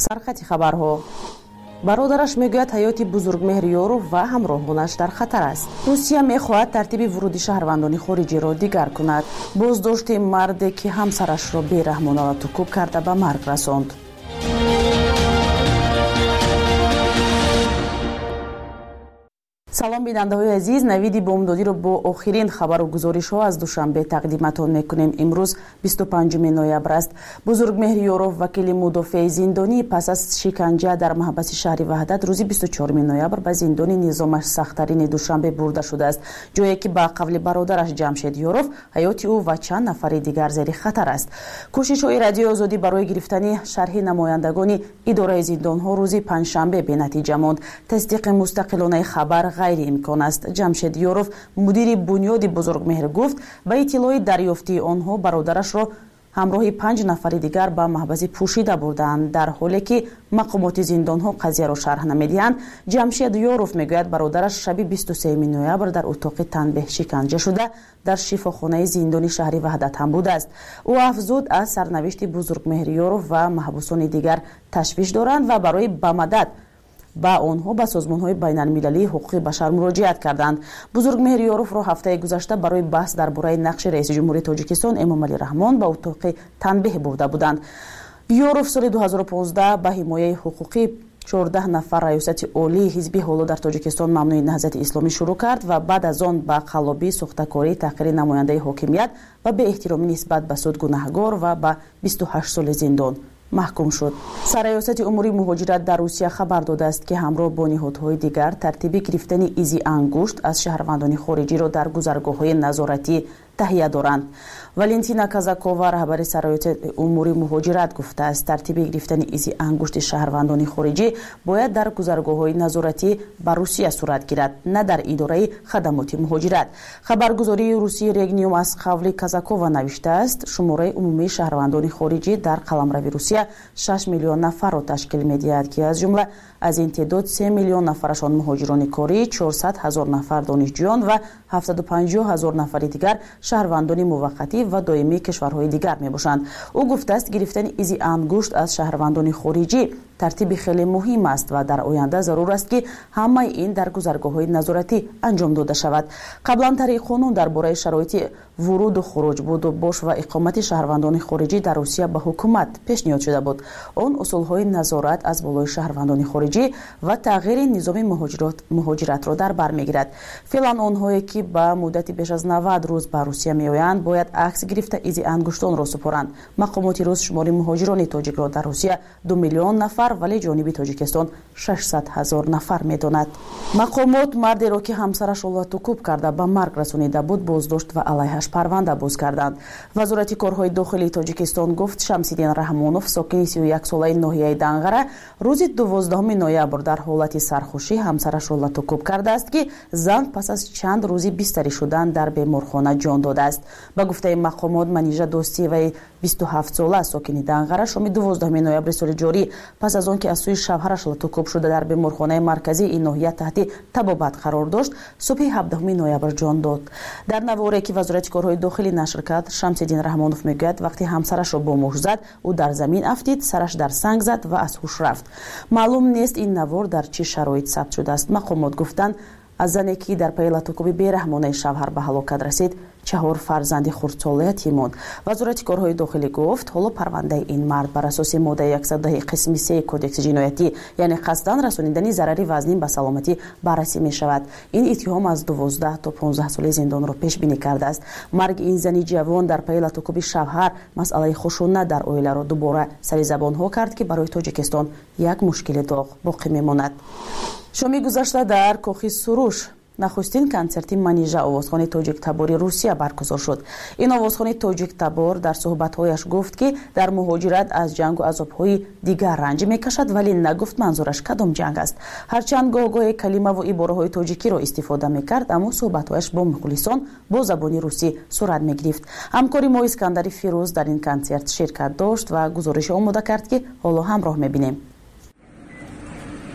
сархати хабарҳо. бародараш мегӯяд ҳаёти Бузургмеҳриёров ва ҳамроҳонаш дар хатар аст. русия мехоҳад тартиби вуруди шаҳрвандони хориҷиро дигар кунад. боздошти марде ки ҳамсарашро бераҳмона тукуб карда ба марг расонд. салом бинандаҳои азиз, навиди бомдодиро бо охирин хабару гузоришҳо аз душанбе тақдиматон мекунем. имрӯз 25 ноябр аст. Бузургмеҳриёров вакили мудофеи зиндонӣ пас аз шиканҷа дар маҳбаси шаҳри Ваҳдат рӯзи 24 ноябр ба зиндони низомаш сахттарини Душанбе бурда шудааст, ҷое ки ба қавли бародараш Ҷамшед Ёров ҳаёти ӯ ва чанд нафари дигар зери хатар аст. кӯшишҳои Радиои Озодӣ барои гирифтани шарҳи намояндагони идораи зиндонҳо рӯзи панҷшанбе бенатиҷа монд. тасдиқи мустақилонаи хабар غیرامکان است. جمشید یوروف مدیر بنیاد بزرگمهر گفت با اطلاع دریافتی آنها برادرش را همراه 5 نفر دیگر به محبس پوشیده بردند. در حالی که مقامات زندان ها قضیه را شرح نمیدهند، جمشید یوروف میگوید برادرش شب 23 نوامبر در اتاق تنبیه شکنجه شده در شفاخانه زندان شهر وحدت هم بوده است. او افزود از سرنوشت بزرگمهر یوروف و محبوسان دیگر تشویش دارند و برای به مدد با آنها به سازمان‌های بین‌المللی حقوق بشر مراجعت کردند. بزرگمهر یوروف را هفته گذشته برای بحث درباره نقش رئیس جمهوری تاجیکستان امامعلی رحمان به اتاق تنبیه برده بودند. یوروف سال 2015 به حمایت حقوقی 14 نفر ریاست عالی حزب حالا در تاجیکستان ممنوع نهضت اسلامی شروع کرد و بعد از آن با قلابی سوختکاری تحقیر نماینده حاکمیت و به احترامی نسبت به سود گناهگار و به 28 سال زندان محکوم شد. سرریاست امور مهاجرت در روسیه خبر داده است که همراه با نهادهای دیگر ترتیب گرفتن ایزی انگشت از شهروندان خارجی را در گذرگاه‌های نظارتی تهیه دارند. والنتینا کازاکووا رهبر سرریاست امور مهاجرت گفته است ترتیب گرفتن ایزی انگشت شهروندان خارجی باید در گذرگاه‌های نظارتی بر روسیه صورت گیرد، نه در اداره خدمات مهاجرت. خبرگزاری روسی رگنیوم از قول کازاکووا نوشته است شماره عمومی شهروندان خارجی در قلمرو روسیه 6 میلیون نفر را تشکیل می‌دهد که از جمله از این تعداد 3 میلیون نفرشان مهاجران کاری، 400,000 نفر دانشجویان و 750,000 نفر دیگر شهروندان موقتی و دائمی کشورهای دیگر میباشند. او گفته است گرفتن ایزی انگشت از شهروندان خارجی ترتیب خیلی مهم است و در آینده ضرور است که همه این در گذرگاه‌های نظارتی انجام داده شود. قبلا طریق قانون درباره شرایط ورود و خروج بود و باش و اقامت شهروندان خارجی در روسیه به حکومت پیشنهاد شده بود. آن اصولهای نظارت از بالای شهروندان خارجی و تغییر نظام مهاجرت را در بر میگیرد. فعلا آنهایی که با مدت بیش از 90 روز به روسیه میآیند باید عکس گرفته ایزی انگشتان را سپارند. مقامات روس شمار مهاجران تاجیک را در روسیه 2 میلیون نفر ولی جانب تاجیکستان 600,000 نفر میداند. مقامات مردی را که همسرش را توکوب کرده به مرگ رسانیده بود بازداشت و علیهش پرونده باز کردند. وزارت کارهای داخلی تاجیکستان گفت شمسیدین رحمانوف ساکن 31 ساله ناحیه دنغره روز 12 نوامبر در حالت سرخوشی همسرش را توکوب کرده است که زن پس از چند روزی بستری شدن در بیمارخانه جان داده است. به گفته مقامات منیژه دوستی و 27 ساله ساکن دنغره شام 12 نوامبر سال جاری پس از آن که از سوی شوهرش توکوب شده در بیمارخانه مرکزی این ناحیه تحت تبابت قرار داشت صبح 17 نوامبر جان داد. در نواری که وزارت کارهای داخلی نشر کرد شمسیدین رحمانوف میگوید وقتی همسرش را با مشت زد او در زمین افتید، سرش در سنگ زد و از هوش رفت. معلوم نیست این نوار در چه شرایط ثبت شده است. مقامات گفتند از زنی که در پی توکوب بیرحمانه شوهر به هلاکت رسید 4 فرزند خردساله یتیم ماند. وزارت کارهای داخلی گفت حالا پرونده این مرد بر اساس ماده 110 قسم 3 کدکس جنایتی یعنی قصداً رسانیدن ضرری وزنی به سلامتی بررسی می شود. این اتهام از 12 تا 15 سال زندان را پیش بینی کرده است. مرگ این زنی جوان در پی توکوب شوهر مسئله خشونت در عائله را دوباره سر زبان ها کرد که برای تاجیکستان یک مشکل داغ باقی می ماند. شامی گذشته در کاخی سروش نخستین کنسرتی منیژه آوازخوان تاجیک تباری روسیه برگزار شد. این آوازخوان تاجیک تبار در صحبت‌هایش گفت که در مهاجرت از جنگ و عذاب‌های دیگر رنج می‌کشد ولی نگفت منظورش کدام جنگ است. هرچند گاهی کلمه و عباره‌های تاجیکی را استفاده می‌کرد اما صحبت‌هایش با مخلصان با زبان روسی صورت می‌گرفت. همکاری ما اسکندری فیروز در این کنسرت شرکت داشت و گزارش آماده کرد که حالا همراه می‌بینیم.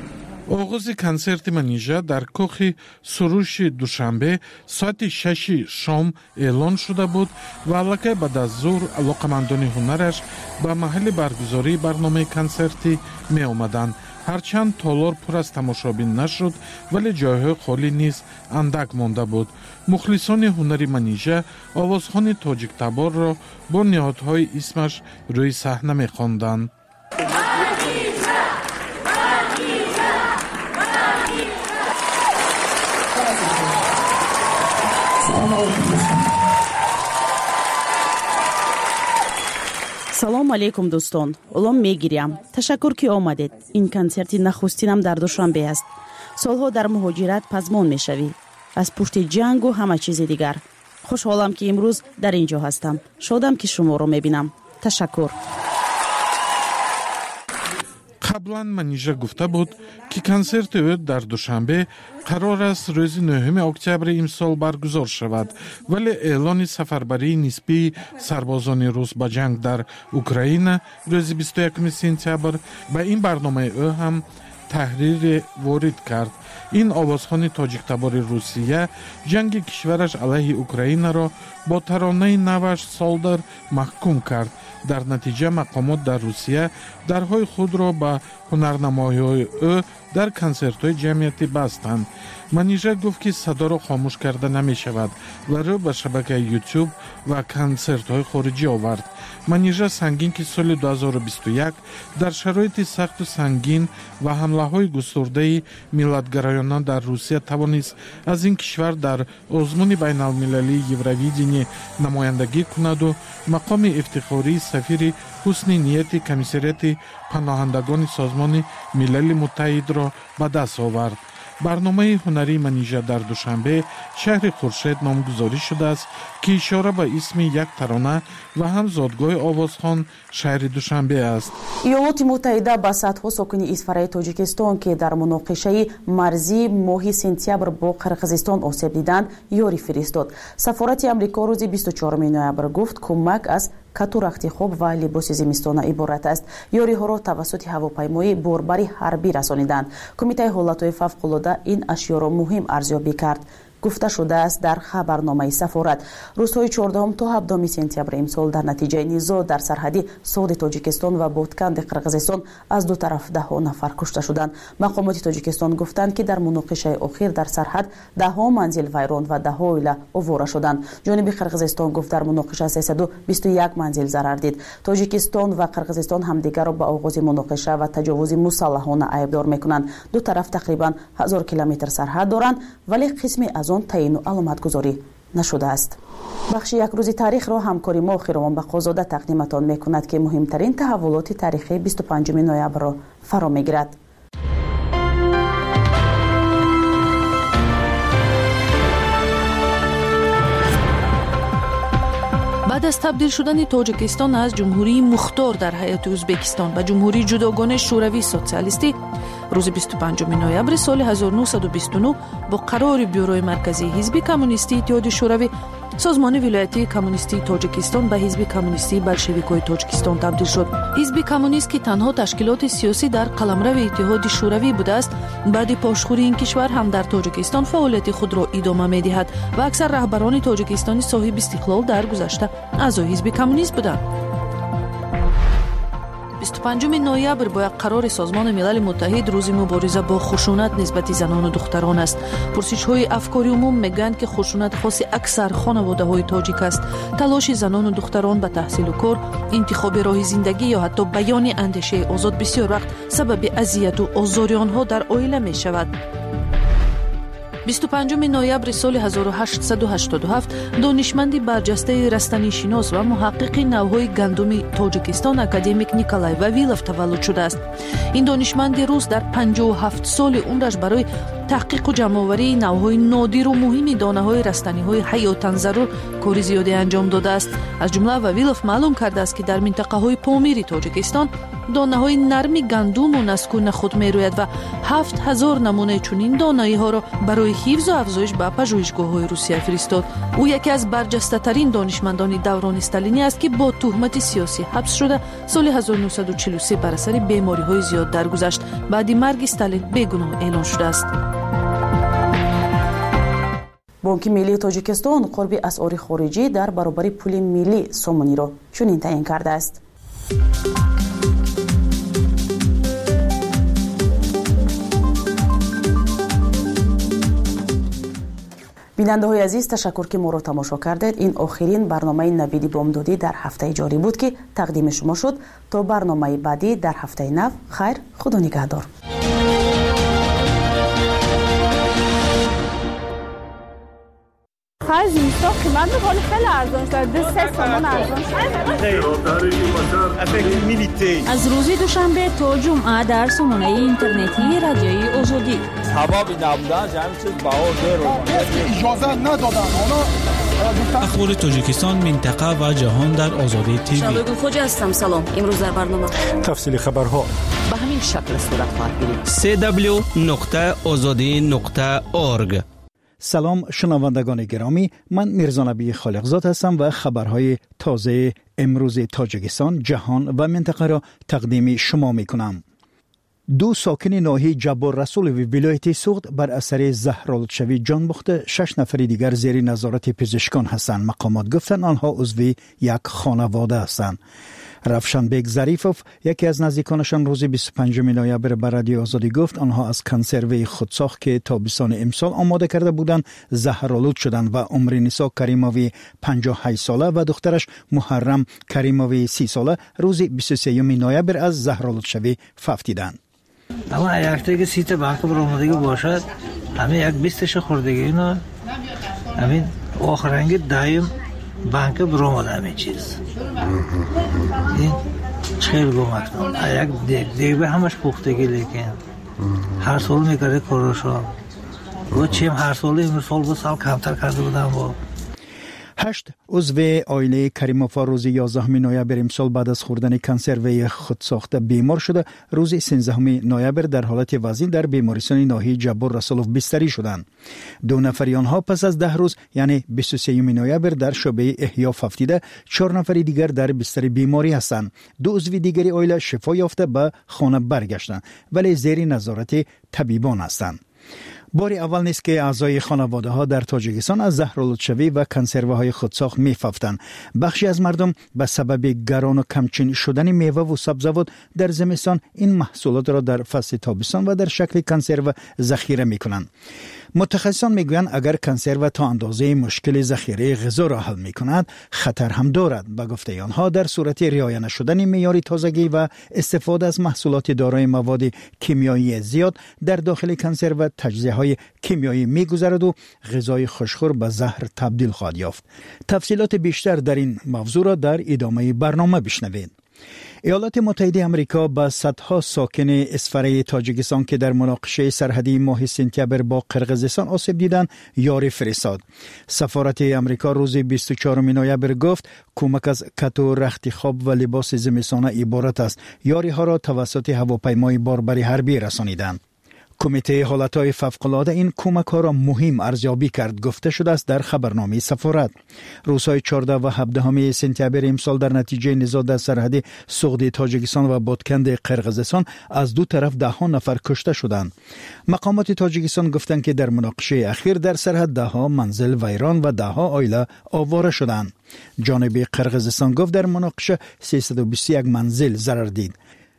оғози консерти манижа дар кӯхи суруши душанбе соати 6 шом эълон шуда буд ва аллакай баъд аз зуҳр алоқамандони ҳунараш ба маҳалли баргузории барномаи консертӣ меомаданд. ҳарчанд толор пур аз тамошобин нашуд, вале ҷойҳои холӣ низ андак монда буд. мухлисони ҳунари манижа овозхони тоҷиктаборро бо ниҳодҳои исмаш рӯи саҳна мехонданд. салом алейкум дӯстон, олом мегирям. Ташаккур ки омадед. Ин консерти нахустинам дар Душанбе аст. солҳо дар муҳоҷират пазмон мешавӣ, аз пушти ҷангу ҳама чизи дигар. хушҳолам ки имрӯз дар ин ҷо ҳастам. шодам ки шуморо мебинам. ташаккур. қаблан манижа гуфта буд ки консерти ӯ дар Душанбе қарор аст рӯзи 9 октябри имсол баргузор шавад, вале эълони сафарбарии нисбии сарбозони рус ба ҷанг дар Украина рӯзи 21 сентябр ба ин барномаи ӯ ҳам таҳрире ворид кард. ин овозхони тоҷиктабори Русия ҷанги кишвараш алайҳи Украинаро бо таронаи наваш солдар маҳкум кард. дар натиҷа мақомот дар Русия дарҳои худро ба ҳунарнамоиҳои ӯ дар консертҳои ҷамъиятӣ бастанд. манижа гуфт ки садоро хомӯш карда намешавад ва рӯ ба шабакаи YouTube ва консертҳои хориҷӣ овард. манижа сангин ки соли 2021 дар шароити сахту сангин ва ҳамлаҳои густурдаи миллатгароёна дар Русия тавонист аз ин кишвар дар озмуни байналмилалии Евровидение намояндагӣ кунаду мақоми ифтихории сафири ҳусни нияти комиссарияти паноҳандагони созмони милали муттаҳидро ба даст овард. барномаи ҳунарии манижа дар Душанбе шаҳри Хуршед номгузорӣ шудааст, ки ишора ба исми як тарона ва ҳам зодгоҳи овозхон шаҳри Душанбе аст. иёлоти муттаҳида ба садҳо сокини изфараи Тоҷикистон, ки дар муноқишаи марзӣ моҳи сентябр бо Қирғизистон осеб диданд, ёрӣ фиристод. Сафорати Амрико рӯзи 24 ноябр гуфт, кӯмак аз кату рахти хоб ва либоси зимистона иборат аст. ёриҳоро тавассути ҳавопаймои борбари ҳарбӣ расониданд. кумитаи ҳолатҳои фавқулода ин ашёро муҳим арзёбӣ кард. гуфта шудааст дар хабарномаи сафорат. рӯзҳои 14 то 17 сентябри имсол дар натиҷаи низоъ дар сарҳади соди Тоҷикистон ва Ботканди Қирғизистон аз ду тараф даҳҳо нафар кушта шуданд. мақомоти Тоҷикистон гуфтанд, ки дар муноқишаи охир дар сарҳад даҳҳо манзил вайрон ва даҳҳо оила овора шуданд. ҷониби Қирғизистон гуфт, дар муноқиша 321 манзил зарар дид. Тоҷикистон ва Қирғизистон ҳамдигарро ба оғози муноқиша ва таҷовузи мусаллаҳона айбдор мекунанд. ду тараф тақрибан 1000 километр сарҳад доранд, вале қисми аз он таъину аломатгузорӣ нашудааст. бахши якрӯзи таърихро ҳамкори мо Хиромон Бақозода тақдиматон мекунад, ки муҳимтарин таҳаввулоти таърихии 25 ноябрро фаро мегирад. баъд аз табдил шудани Тоҷикистон аз ҷумҳурии мухтор дар ҳаёти Ӯзбекистон ба ҷумҳурии ҷудогонаи шӯравии социалистӣ рӯзи 25 ноябри соли 1929 бо қарори бюрои марказии ҳизби коммунистии иттиҳоди шӯравӣ созмони вилоятии коммунистии Тоҷикистон ба ҳизби коммунистии болшевикои Тоҷикистон табдил шуд. ҳизби коммунист, ки танҳо ташкилоти сиёсӣ дар қаламрави иттиҳоди шӯравӣ будааст, баъди пошхӯрии ин кишвар ҳам дар Тоҷикистон фаъолияти худро идома медиҳад ва аксар раҳбарони Тоҷикистони соҳиби истиқлол дар гузашта аъзои ҳизби коммунист буданд. 25 ноябр бо як қарори Созмони Милали Муттаҳид рӯзи мубориза бо хушунат нисбати занону духтарон аст. пурсишҳои афкори умум мегӯянд, ки хушунат хоси аксар хонаводаҳои тоҷик аст. талоши занону духтарон ба таҳсилу кор, интихоби роҳи зиндагӣ ё ҳатто баёни андешаи озод бисёр вақт сабаби азияту озори онҳо дар оила мешавад. 25 ноябри соли 1887 донишманди барҷастаи растанишинос ва муҳаққиқи навъҳои гандуми Тоҷикистон академик Николай Вавилов таваллуд шудааст. ин донишманди рус дар 57 соли умраш барои таҳқиқу ҷамъоварии навъҳои нодиру муҳими донаҳои растаниҳои ҳаётан зарур кори зиёде анҷом додааст. аз ҷумла Вавилов маълум кардааст, ки дар минтақаҳои помири Тоҷикистон دانه‌های نرم گندم و نسکو خود می‌روید و 7000 نمونه چنین دانه‌ها را برای حفظ و افزایش به پژوهشگاه‌های روسیه فرستاد. او یکی از برجسته‌ترین دانشمندان دوران استالینی است که با تهمت سیاسی حبس شده سال 1943 بر اثر بیماری‌های زیاد درگذشت. بعد مرگ استالین بیگناه اعلام شده است. بانک ملی تاجیکستان قرب اسعار خارجی در برابر پول ملی سومونی را چنین تعیین کرده است. بیننده های عزیز، تشکر که ما را تماشا کردید. این آخرین برنامه نوید بامدادی در هفته جاری بود که تقدیم شما شد. تا برنامه بعدی در هفته نو، خیر، خدا نگهدار. خرج اینستا قیمت می‌کنه خیلی ارزان شده. 2-3 تومان ارزان شده. از روز دوشنبه تا جمعه در سامانه اینترنتی رادیوی آزادی. حبابی نبودن جمعی چیز باور رو اجازه ندادن. اخبار تاجیکستان، منطقه و جهان در آزادی تیوی. شبگون خوجا هستم. سلام. امروز در برنامه تفصیل خبرها به همین شکل صورت خواهد گرفت. www.azadi.org. سلام شنوندگان گرامی، من میرزا نبی خالقزاد هستم و خبرهای تازه امروز تاجیکستان، جهان و منطقه را تقدیم شما می کنم. 2 ساکن ناحیه جبار رسول و ولایت سوخت بر اثر زهرآلودشوی جان باخته. 6 نفر دیگر زیر نظارت پزشکان هستند. مقامات گفتند آنها عضو یک خانواده هستند. رفشنبک ظریفوف، یکی از نزدیکانشان، روز 25 نوامبر به رادیو آزادی گفت آنها از کنسروی خودساخت که تابستان امسال آماده کرده بودند زهرآلود شدند و عمر نیسا کریموی 58 ساله و دخترش محرم کریموی 30 ساله روز 23 نوامبر از زهرآلودشوی فوتیدند. اما یک سیت بانک برآمدگی باشد، همین یک 20 خوردگی اینا، همین آخرنگ دایم بانک برآمد همین چیز. این خیلی گمت کنم. یک دیگه همش پختگی، لیکن هر سال میکرده کاراشا و چیم هر سال این سال به سال کمتر کرده بودم. با 8 عضو عائله کریموفا روز 11 نوامبر امسال بعد از خوردن کنسروی خودساخته بیمار شده. روز 13 نوامبر در حالت وضعی در بیمارستان ناحیه جبار رسولوف بستری شدند. 2 نفر آنها پس از 10 روز یعنی 23 نوامبر در شعبه احیا فوتیده. 4 نفر دیگر در بستر بیماری هستند. 2 عضو دیگری عائله شفا یافته به خانه برگشتند ولی زیر نظارت طبیبان هستند. بار اول نیست که اعضای خانواده ها در تاجیکستان از زهرآلودشوی و کنسروه های خودساخت می‌فوتند. بخشی از مردم به سبب گران و کمچین شدن میوه و سبزیجات در زمستان این محصولات را در فصل تابستان و در شکل کنسرو ذخیره می‌کنند. متخصصان میگویند اگر کنسرو تا اندازه مشکل ذخیره غذا را حل می‌کند، خطر هم دارد. به گفته آنها در صورت رعایت نشدن معیار تازگی و استفاده از محصولات دارای مواد کیمیایی زیاد در داخل کنسرو تجزیه‌های کیمیایی می‌گذرد و غذای خوشخور به زهر تبدیل خواهد یافت. تفصیلات بیشتر در این موضوع را در ادامه برنامه بشنوید. ایالات متحده آمریکا با صدها ساکن اسفره تاجیکستان که در مناقشه سرحدی ماه سپتامبر با قرقیزستان آسیب دیدند یاری فرستاد. سفارت آمریکا روز 24 نوامبر گفت کمک از کت و رخت خواب و لباس زمستانه عبارت است. یاری ها را توسط هواپیمای باربری حربی رسانیدند. کمیته حالتهای فوق‌العاده این کمک ها را مهم ارزیابی کرد. گفته شده است در خبرنامه سفارت روزهای 14 و 17 سپتامبر امسال در نتیجه نزاع در سرحد سوخت تاجیکستان و بادکند قرقیزستان از 2 طرف 10 نفر کشته شدند. مقامات تاجیکستان گفتند که در مناقشه اخیر در سرحد 10 منزل ویران و 10 عائله آواره شدند. جانب قرقیزستان گفت در مناقشه 321 منزل ضرر دید.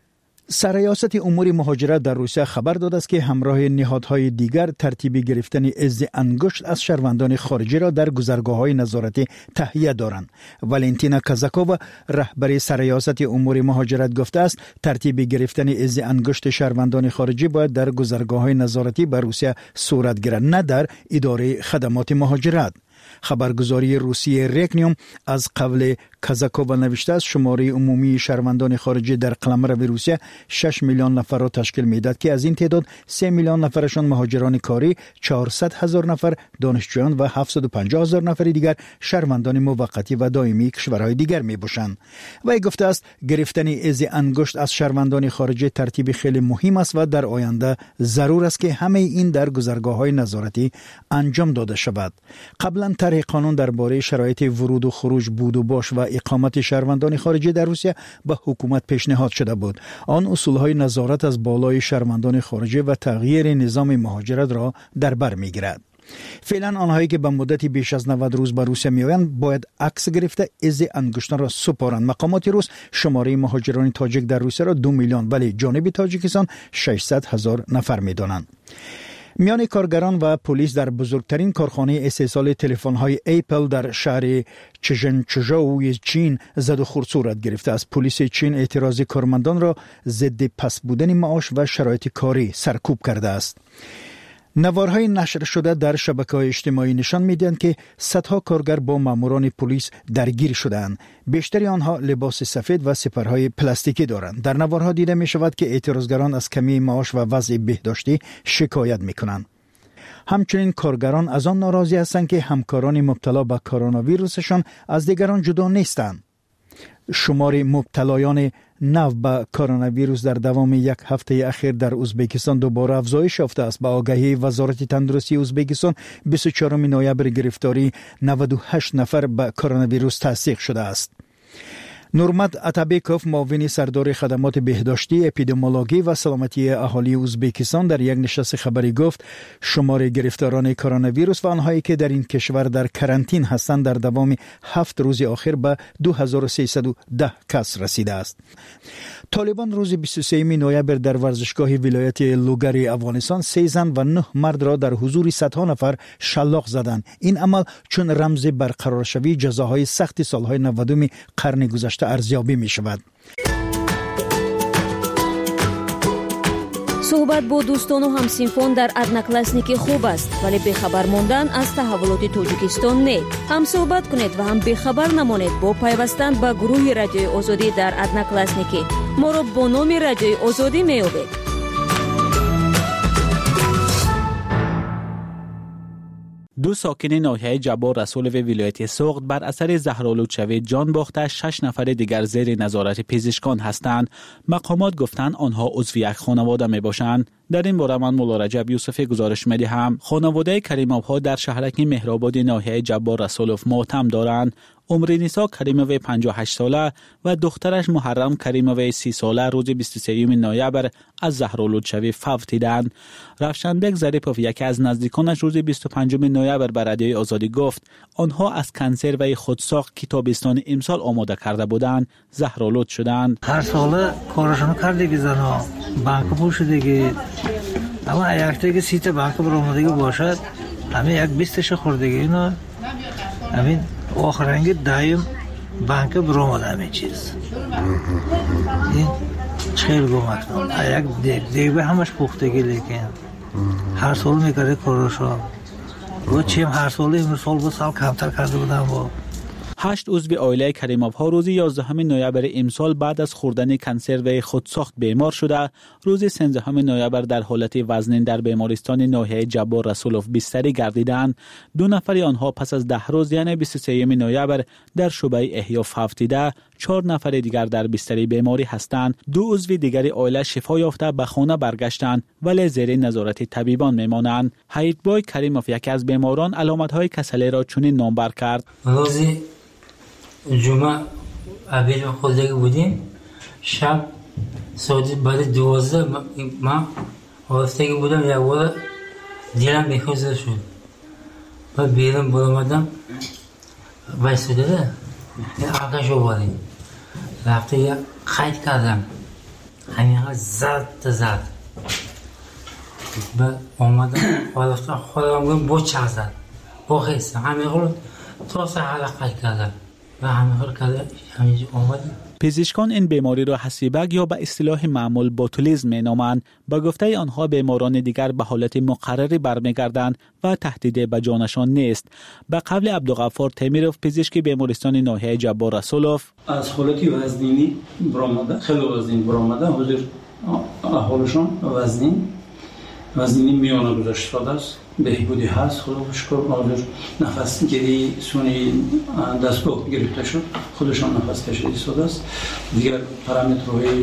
سرریاست امور مهاجرت در روسیه خبر داده است که همراه نهادهای دیگر ترتیب گرفتن عضو انگشت از شهروندان خارجی را در گذرگاه‌های نظارتی تهیه دارند. والنتینا کازاکووا رهبر سرریاست امور مهاجرت گفته است ترتیب گرفتن عضو انگشت شهروندان خارجی باید در گذرگاه‌های نظارتی بر روسیه صورت گیرد، نه در اداره خدمات مهاجرت. خبرگزاری روسیه ریکنیوم از قبل کازاکووا نوشته است شماره عمومی شهروندان خارجی در قلمرو روسیه 6 میلیون نفر را تشکیل می‌دهد که از این تعداد 3 میلیون نفرشان مهاجران کاری، 400,000 نفر دانشجویان و 750,000 نفر دیگر شهروندان موقتی و دائمی کشورهای دیگر میباشند. و گفته است گرفتن از انگشت از شهروندان خارجی ترتیب خیلی مهم است و در آینده ضرور است که همه این در گذرگاه‌های نظارتی انجام داده شود. قبلا طرح قانون درباره شرایط ورود و خروج بود و باش و اقامت شهروندان خارجی در روسیه به حکومت پیشنهاد شده بود. آن اصولهای نظارت از بالای شهروندان خارجی و تغییر نظام مهاجرت را در بر میگیرد. فعلا آنهایی که به مدت بیش از 90 روز به روسیه میآیند باید عکس گرفته از انگشتان را سپارند. مقامات روس شماره مهاجران تاجیک در روسیه را 2 میلیون ولی جانب تاجیکستان 600,000 نفر میدانند. میان کارگران و پلیس در بزرگترین کارخانه استحصال تلفن‌های اپل در شهر چژنچژو چین زد و خورد صورت گرفته است. پلیس چین اعتراض کارمندان را ضد پس بودن معاش و شرایط کاری سرکوب کرده است. نوارهای نشر شده در شبکه‌های اجتماعی نشان می‌دهند که صدها کارگر با ماموران پلیس درگیر شدند. بیشتر آنها لباس سفید و سپرهای پلاستیکی دارند. در نوارها دیده می‌شود که اعتراضگران از کمی معاش و وضع بهداشتی شکایت می‌کنند. همچنین کارگران از آن ناراضی هستند که همکاران مبتلا به کرونا ویروسشان از دیگران جدا نیستند. شمار مبتلایان نو به کرونا ویروس در دوام یک هفته اخیر در ازبکستان دوباره افزایش یافته است. با آگهی وزارت تندرستی ازبکستان 24 نوامبر گرفتاری 98 نفر به کرونا ویروس تصدیق شده است. نورمت اتابکوف معاون سردار خدمات بهداشتی، اپیدمیولوژی و سلامتی اهالی ازبکستان در یک نشست خبری گفت شمار گرفتاران کرونا ویروس و آنهایی که در این کشور در کرانتین هستند در دوام 7 روز آخر به 2310 کس رسیده است. طالبان روز 23 نوامبر در ورزشگاه ولایت لوگر افغانستان 3 زن و 9 مرد را در حضور صدها نفر شلاق زدند. این عمل چون رمز برقرار شوی جزاهای سخت سالهای 90 قرن گذشته ارزیابی می شود. صحبت با دوستان و همسینفان در ادناکلاسنیکی خوب است ولی بخبر موندن از تحولات تاجیکستان نه. هم صحبت کنید و هم بخبر نمانید با پیوستن به گروه رادیوی آزادی در ادناکلاسنیکی. ما را با نام رادیوی آزادی می‌یابید. دو ساکن ناحیه جبار رسول و ولایت سوغد بر اثر زهرآلود شوی جان باخته 6 نفر دیگر زیر نظارت پزشکان هستند. مقامات گفتند آنها عضو یک خانواده می باشند. در این باره من مولا رجب یوسفی گزارش می‌دهم. خانواده کریموف‌ها در شهرک مهرآباد ناحیه جبار رسولوف ماتم دارند. عمر نیسا کریموف 58 ساله و دخترش محرم کریموف 30 ساله روز 23 نوامبر از زهرآلود شوی فوت دیدند. رفشنبک ظریفوف یکی از نزدیکانش روز 25 نوامبر به رادیوی آزادی گفت آنها از کنسروی خودساخت که تابستان امسال آماده کرده بودند زهرآلود شدند. هر سال کارشون کردگی زنا بانک پوشیدگی اما یکتایی سیت بانک برآمدگی باشد همه یک 20 خوردگی اینا همین آخرنگی دایم بانک برآمد همه چیز این خیلی گمکنم یک دیگه همش پختگی لیکن هر سال میکرده کارشو و چیم هر سالی این سال بود سال کمتر کرده بودم با 8 عضو عائله کریموف‌ها روز 11 نوامبر امسال بعد از خوردن کنسرو خودساخت بیمار شده. روز 13 نوامبر در حالت وزنین در بیمارستان ناحیه جبار رسولوف بستری گردیدند. 2 نفر آنها پس از 10 روز یعنی 23 نوامبر در شعبه احیا فوت دیده. 4 نفر دیگر در بستری بیماری هستند. 2 عضو دیگر عائله شفا یافته به خانه برگشتند ولی زیر نظارت طبیبان میمانند. حیدبای کریموف یکی از بیماران علامت‌های کسلی را چنین نامبر کرد. جمعه عبیل خوردگی بودیم شب ساعت بعد 12 من آفتگی بودم یک بار دیرم بیخوزه شد و بیرم برامدم بایستده ده عقش رو باریم رفته یک قید کردم همین ها زد بعد آمدم خودم گویم با چه زد با خیستم همین خود تا سه حالا قید کردم و همه خیلی کرده همینجا آمدیم پزشکان این بیماری را حسیبک یا به اصطلاح معمول بوتولیسم مینامند. با گفته آنها بیماران دیگر به حالت مقرری برمیگردند و تهدید به جانشان نیست. به قول عبدالغفار تیمیروف پزشک بیمارستان ناحیه جبار رسولوف، از حالت وزنینی برآمده، خیلی وزنین برآمده، حاضر احوالشان وزنینی میانه گذاشته شده است، بهبودی هست، خدا شکر. حاضر نفس گیری سونی دستگاه گرفته شد، خودشان نفس کشیده شده است. دیگر پارامترهای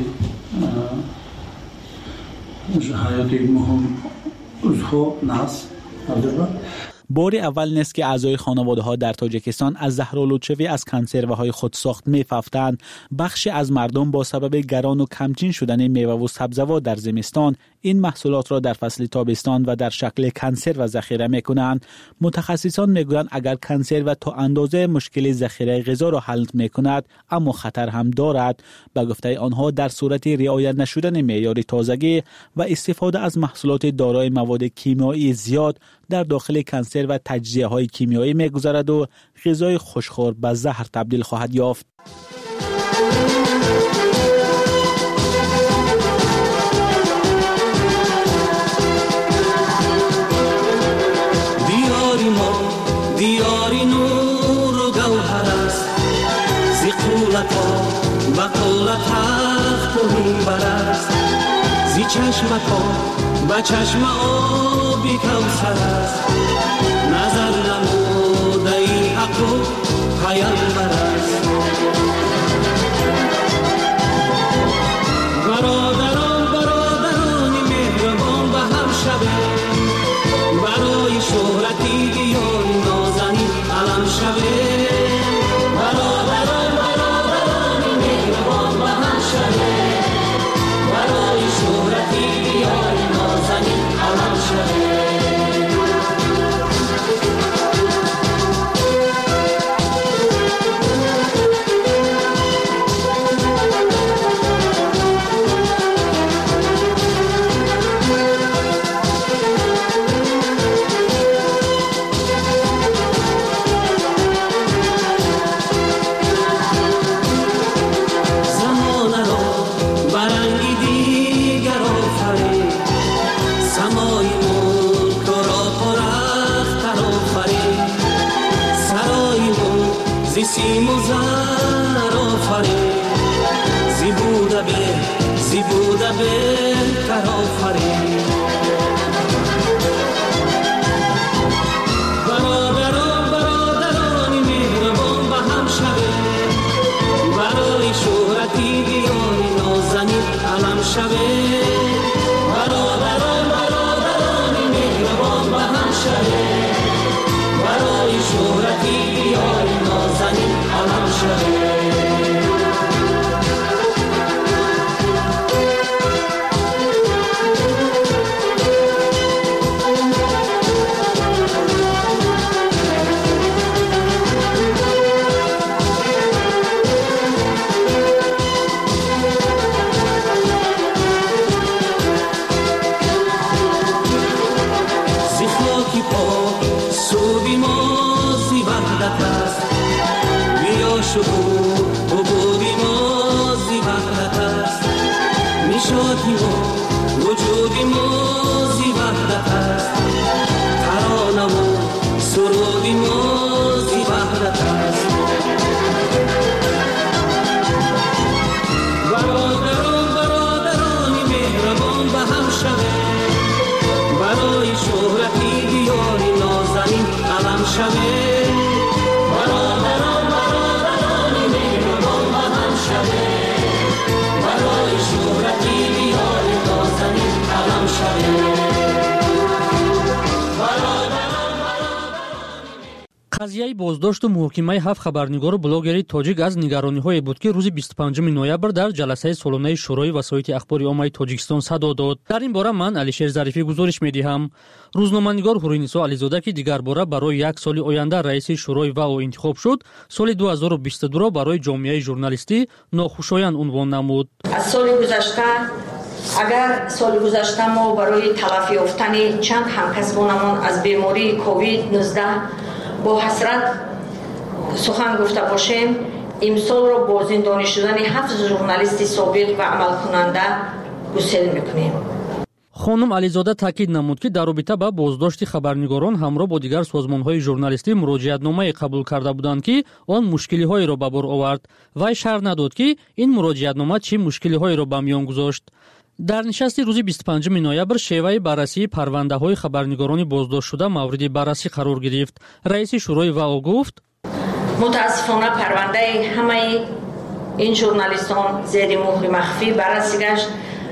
حیاتی مهم عضو ناس حاضر. بار اول نیست که اعضای خانواده ها در تاجیکستان از زهرآلودشوی از کنسروه های خودساخت می‌افتند. بخشی از مردم با سبب گران و کمچین شدن میوه و سبزوات در زمستان این محصولات را در فصل تابستان و در شکل کنسرو ذخیره می‌کنند. متخصصان میگویند اگر کنسرو تا اندازه مشکل ذخیره غذا را حل می‌کند، اما خطر هم دارد. به گفته آنها در صورت رعایت نشدن معیار تازگی و استفاده از محصولات دارای مواد کیمیایی زیاد در داخل کنسرو و تجزیه های کیمیایی می‌گذرد و غذای خوشخوار به زهر تبدیل خواهد یافت. دیاری ما دیاری نور و گوهر است، زی قولتا و قولت تخت و منبر است، زی چشمتا و چشم آبی کوثر است، نظر نموده ای حق و پیامبر است. برادرانی مهربان به هم شوه، برای شهرتی دیاری نازنین علم شوه. برادرانی مهربان به هم شوه، برای شهرتی دیاری نازنین علم شوه. سیم و زر آفرین، زی بوده بهتر آفرین. برادرانی مهربان به هم شوه، برای شهرتی دیاری نازنین علم شوه. برادرانی مهربان به هم شوه، برای شهرتی دیاری نازنین علم شوه. زی خاکی پاک سودی ما زی وحدت است، بیا شکر و بودی ما زی وحدت است، نشاطی ما وجودی ما زی وحدت است، ترانه و سرودی ما زی وحدت است. برادرانی مهربان به هم شوه، برای شهرتی دیاری نازنین علم شوه. برادرانی مهربان به هم شوه، برای شهرتی دیاری نازنین علم شوه. قضیه بازداشت و محاکمه 7 خبرنگار و بلاگری تاجیک از نگرانی‌های بود که روز 25 نوامبر در جلسه سالانه شورای وسایط اخباری عامه تاجیکستان صدا داد. در این باره من علیشیر ظریفی گزارش می‌دهم. روزنامه‌نگار حورینیسا علیزاده که دیگر باره برای یک سال آینده رئیس شورای و انتخاب شد، سال 2022 را برای جامعه ژورنالیستی ناخوشایند عنوان نمود. از سال گذشته اگر سال گذشته ما برای تلافی یافتن چند همکسبانمان از بیماری کووید 19 با حسرت سخن گفته باشیم، امسال را با زندانی شدن 7 ژورنالیست سابق و عمل کننده گسیل میکنیم. خانم علیزاده تاکید намуд ки дар робита ба боздошти хабарнигорон ҳамроҳ бо дигар созмонҳои журналистӣ муроҷиатномае қабул карда буданд ки он мушкилиҳоеро ба бор овард. Вай шарҳ надод ки ин муроҷиатнома чӣ мушкилиҳоеро ба миён гузошт. дар нишасти рӯзи 25 ноябр шеваи баррасии парвандаҳои хабарнигорони боздоштшуда мавриди баррасӣ қарор гирифт. раиси шӯрои ВАО гуфт: мутаассифона парвандаи ҳамаи ин журналистон зери муҳри махфӣ баррасӣ гашт.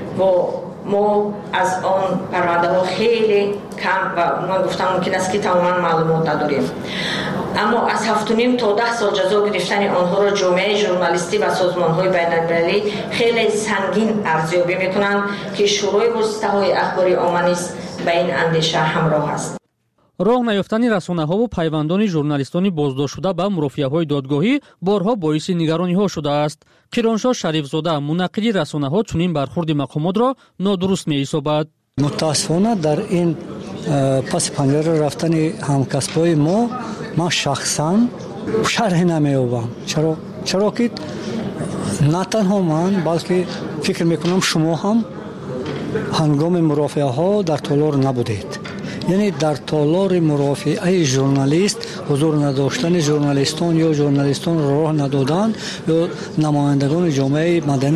ما از آن پرونده ها خیلی کم و من گفتم ممکن است که تماما معلومات نداریم، اما از 7.5 تا 10 سال جزا گرفتن آنها را جامعه ژورنالیستی و سازمان های بین المللی خیلی سنگین ارزیابی میکنند که شورای واسطه های اخباری آمنیست به این اندیشه همراه است. роҳ наёфтани расонаҳову пайвандони журналистони боздоштшуда ба мурофиаҳои додгоҳӣ борҳо боиси нигарониҳо шудааст. қироншоҳ шарифзода мунаққиди расонаҳо чунин бархурди мақомотро нодуруст меҳисобад. мутаассифона дар ин паси панҷара рафтани ҳамкасбои мо ман шахсан шарҳе намеёбам. чаро ки на танҳо ман балки фикр мекунам шумо ҳам ҳангоми мурофиаҳо дар толор набудед. یعنی در تالار مرافعه ژورنالیست حضور نداشتن ژورنالیستان یا ژورنالیستان راه ندادن یا نمایندگان جامعه مدنی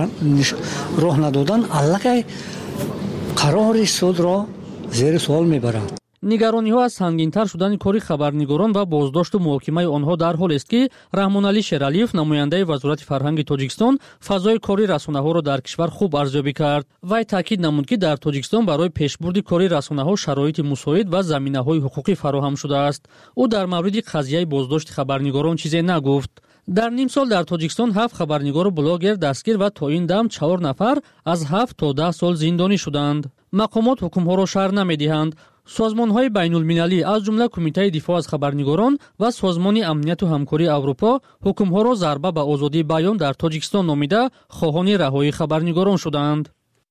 راه ندادن علاقه قرار سود را زیر سوال میبرند. нигарониҳо аз сангинтар шудани кори хабарнигорон ва боздошту муҳокимаи онҳо дар ҳолест ки раҳмоналӣ шералиев намояндаи вазорати фарҳанги тоҷикистон фазои кори расонаҳоро дар кишвар хуб арзёбӣ кард. вай таъкид намуд ки дар тоҷикистон барои пешбурди кори расонаҳо шароити мусоид ва заминаҳои ҳуқуқӣ фароҳам шудааст. ӯ дар мавриди қазияи боздошти хабарнигорон чизе нагуфт. дар ним сол дар тоҷикистон 7 хабарнигору блогер дастгир ва то ин дам 4 нафар аз 7 то 10 сол зиндонӣ шуданд. мақомот ҳукмҳоро шарҳ намедиҳанд. созмонҳои байнулмилалӣ аз ҷумла кумитаи дифоъ аз хабарнигорон ва созмони амнияту ҳамкории Аврупо ҳукмҳоро зарба ба озодии баён дар Тоҷикистон номида хоҳони раҳоии хабарнигорон шуданд.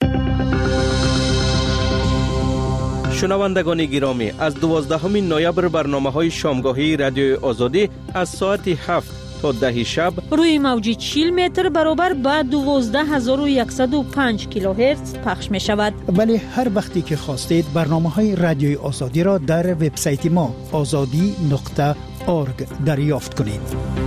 шунавандагони гиромӣ, аз 12 ноябр барномаҳои шомгоҳии радиои озодӣ аз соати 7 تا 10 شب روی موج 40 متر برابر با 12105 کیلوهرتز پخش می شود. ولی هر وقتی که خواستید برنامه‌های رادیوی آزادی را در وبسایت ما azadi.org دریافت کنید.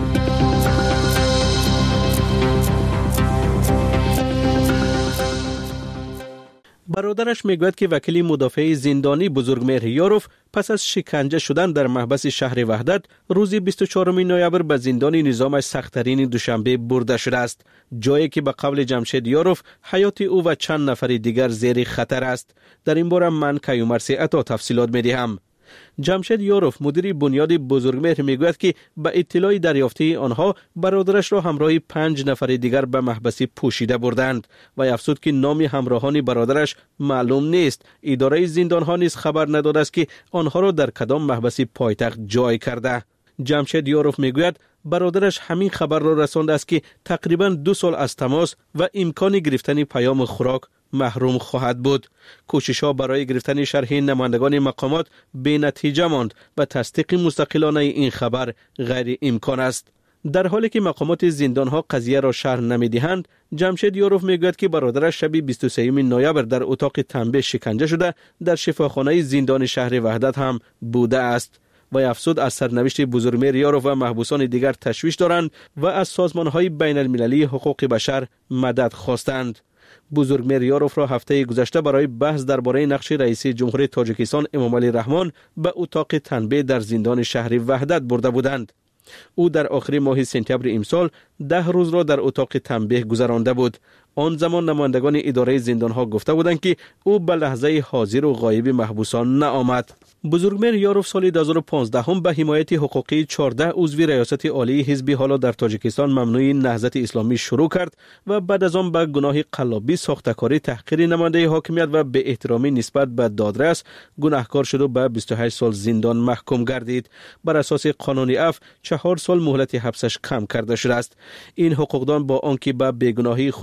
برادرش میگوید که وکیل مدافع زندانی بزرگمهر یاروف پس از شکنجه شدن در محبس شهر وحدت روز 24 نوامبر به زندان نظامش سخت‌ترین دوشنبه برده شده است، جایی که به قول جمشید یاروف حیات او و چند نفر دیگر زیر خطر است. در این باره من کیومرثی عطا تفصیلات میدهم. جمشید یاروف مدیر بنیاد بزرگمهر میگوید که به اطلاع دریافتی آنها برادرش را همراه 5 نفر دیگر به محبسی پوشیده بردند و افزود که نام همراهان برادرش معلوم نیست. اداره زندانها نیز خبر نداده است که آنها را در کدام محبسی پایتخت جای کرده. جمشید یاروف میگوید برادرش همین خبر را رسانده است که تقریبا 2 سال از تماس و امکان گرفتن پیام خوراک محروم خواهد بود. کوشش‌ها برای گرفتن شرح نمایندگان مقامات بی نتیجه ماند و تصدیق مستقلانه این خبر غیر امکان است. در حالی که مقامات زندانها قضیه را شرح نمی‌دهند، جمشید یاروف میگوید که برادرش شب 23 نوامبر در اتاق تنبیه شکنجه شده در شفاخانه زندان شهر وحدت هم بوده است. و افزود از سرنوشت بزرگمهر یاروف و محبوسان دیگر تشویش دارند و از سازمان‌های بین المللی حقوق بشر مدد خواستند. بزرگمهر یاروف را هفته گذشته برای بحث درباره نقش رئیس جمهوری تاجیکستان امامعلی رحمان به اتاق تنبیه در زندان شهر وحدت برده بودند. او در آخر ماه سپتامبر امسال 10 روز را در اتاق تنبیه گذرانده بود. آن زمان نمایندگان اداره زندانها گفته بودند که او به لحظه حاضر و غایب محبوسان نآمد. بزرگمهر یاروف سال 2015 به حمایت حقوقی 14 عضو ریاست عالی حزب حالا در تاجیکستان ممنوع نهضت اسلامی شروع کرد و بعد از آن به گناه قلابی، ساختکاری، تحقیر نماینده حاکمیت و به احترامی نسبت به دادرس گناهکار شد و به 28 سال زندان محکوم گردید. بر اساس قانون عفو 4 سال مهلت حبسش کم کرده شده است. این حقوقدان با آنکه به بیگناهی خود باور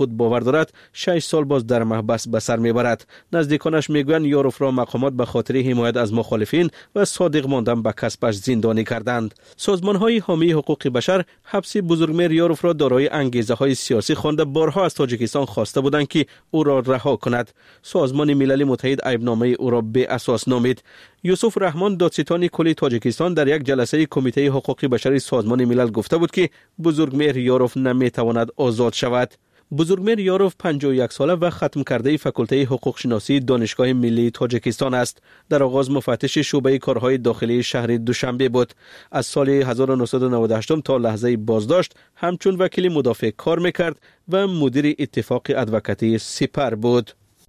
دارد 6 سال باز در محبس به سر میبرد. نزدیکانش میگویند یاروف را مقامات به خاطر حمایت از مخالفین و صادق ماندن به کسبش زندانی کردند. سازمان‌های حامی حقوق بشر حبس بزرگمهر یاروف را دارای انگیزه‌های سیاسی خوانده بارها از تاجیکستان خواسته بودند که او را رها کند. سازمان ملل متحد عیبنامه او را بی اساس نامید. یوسف رحمان دادستان کلی تاجیکستان در یک جلسه کمیته حقوق بشری سازمان ملل گفته بود که بزرگمهر یاروف نمیتواند آزاد شود. بزرگمهر یاروف 51 ساله و ختم کرده فاکولته حقوق شناسی دانشگاه ملی تاجیکستان است. در آغاز مفتش شعبه کارهای داخلی شهر دوشنبه بود. از سال 1998 تا لحظه بازداشت همچون وکیل مدافع کار میکرد و مدیر اتفاق ادوکاتی سپر بود.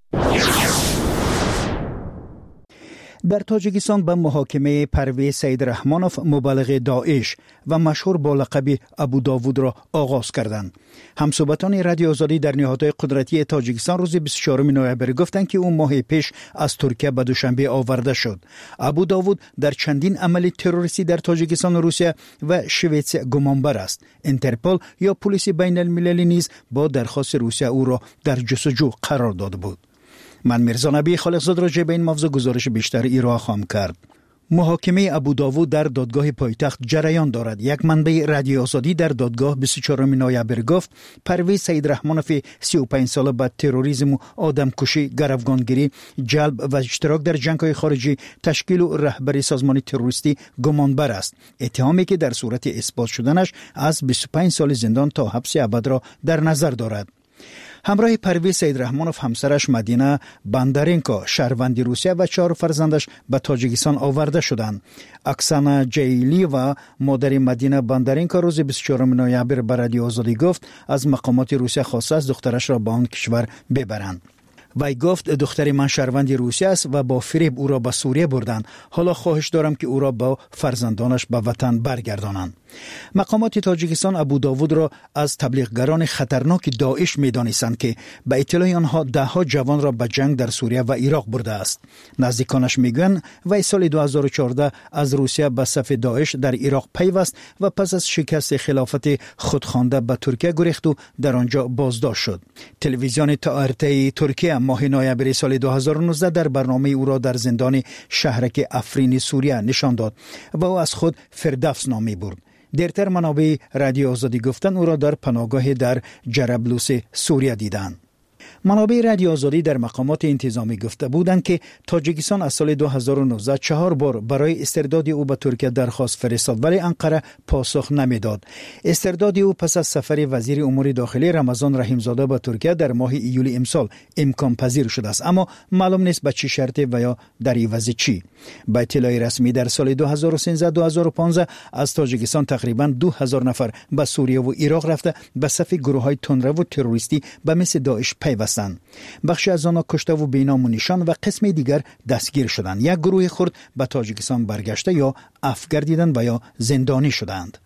در تاجیکستان به محاکمه پرویز سید رحمانوف مبلغ داعش و مشهور با لقب ابو داوود را آغاز کردند. همصحبتان رادیو آزادی در نهادهای قدرتی تاجیکستان روز 24 نوامبر گفتند که او ماه پیش از ترکیه به دوشنبه آورده شد. ابو داوود در چندین عمل تروریستی در تاجیکستان، روسیه و شویتس گمانبر است. اینترپل یا پلیس بین المللی نیز با درخواست روسیه او را در جستجو قرار داده بود. من میرزا نبی خالقزاد راجع به این موضوع گزارش بیشتر ارائه خواهم کرد. محاکمه ابو داوود در دادگاه پایتخت جریان دارد. یک منبع رادیو آزادی در دادگاه 24 نوامبر گفت پرویز سید رحمانوف 35 ساله به تروریسم و آدمکشی، گروگانگیری، جلب و اشتراک در جنگ‌های خارجی، تشکیل و رهبری سازمان تروریستی گمانبر است. اتهامی که در صورت اثبات شدنش از 25 سال زندان تا حبس ابد را در نظر دارد. همراه پرویز سید رحمانوف همسرش مدینه باندارینکو شهروند روسیه و 4 فرزندش به تاجیکستان آورده شدند. اکسانا جیلی و مادر مدینه باندارینکو روز 24 نوامبر به رادیو آزادی گفت از مقامات روسیه خواسته است دخترش را به آن کشور ببرند. وی گفت دختر من شهروند روسیه است و با فریب او را به سوریه بردند. حالا خواهش دارم که او را با فرزندانش به وطن برگردانند. مقامات تاجیکستان ابو داوود را از تبلیغگران خطرناک داعش می‌دانستند که به اطلاع آنها 10 جوان را به جنگ در سوریه و عراق برده است. نزدیکانش میگویند وی سال 2014 از روسیه به صف داعش در عراق پیوست و پس از شکست خلافت خودخوانده به ترکیه گریخت و در آنجا بازداشت شد. تلویزیون TRT ترکیه ماه نوامبر سال 2019 در برنامه او را در زندان شهرک افرین سوریه نشان داد و او از خود فردوس نام می‌برد. دیرتر منابع رادیو آزادی گفتن او را در پناهگاه در جرابلوس سوریه دیدند. منابع رادیو آزادی در مقامات انتظامی گفته بودند که تاجیکستان از سال 2019 4 بار برای استرداد او به ترکیه درخواست فرستاد ولی انقره پاسخ نمیداد. استرداد او پس از سفر وزیر امور داخلی رمضان رحیمزاده به ترکیه در ماه ایول امسال امکان پذیر شده است، اما معلوم نیست به چه شرط و یا در عوض چی. با اطلاع رسمی در سال 2013-2015 از تاجیکستان تقریبا 2000 نفر به سوریه و عراق رفته به صف گروه‌های تندرو و تروریستی به مثل داعش پیوستند. بخشی از آنها کشته و بی‌نام و نشان و قسم دیگر دستگیر شدند. یک گروه خرد به تاجیکستان برگشته یا عفو گردیدند و یا زندانی شدند.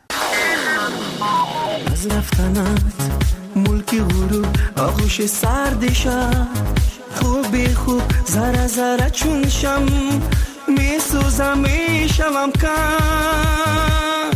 از رفتنت ملک غرور آغوش سرد شب خوب ذره ذره چون شم میسوزم میشوم کم.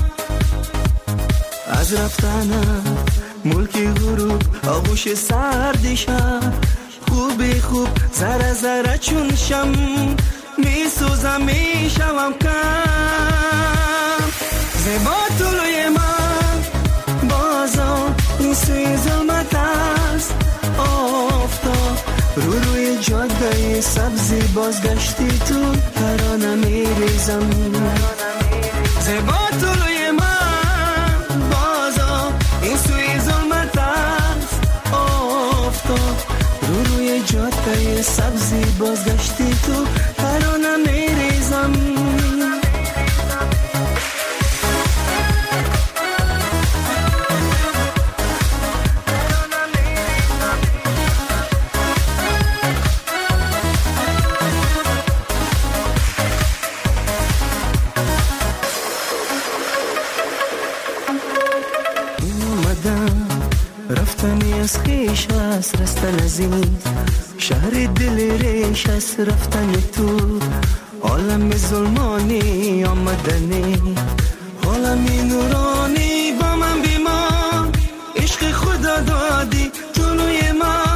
از رفتنت ملک غروب آغوش سرد شب خوب ذره ذره چون شم میسوزم میشوم کم. زیبا طلوع من بازم این سوی ظلمت است آفتاب روی جاده سبزی بازگشتی تو ترانه میریزم. زیبا طلوع من بازم این سوی ظلمت است آفتاب روی جاده سبزی بازگشتی تو ترانه میریزم. رفتنی از خیش است رستن از این شهر دل ریش است رفتن تو عالم ظلمانی آمدنی عالمی نورانی با من بیمان عشق خدا دادی جلوی من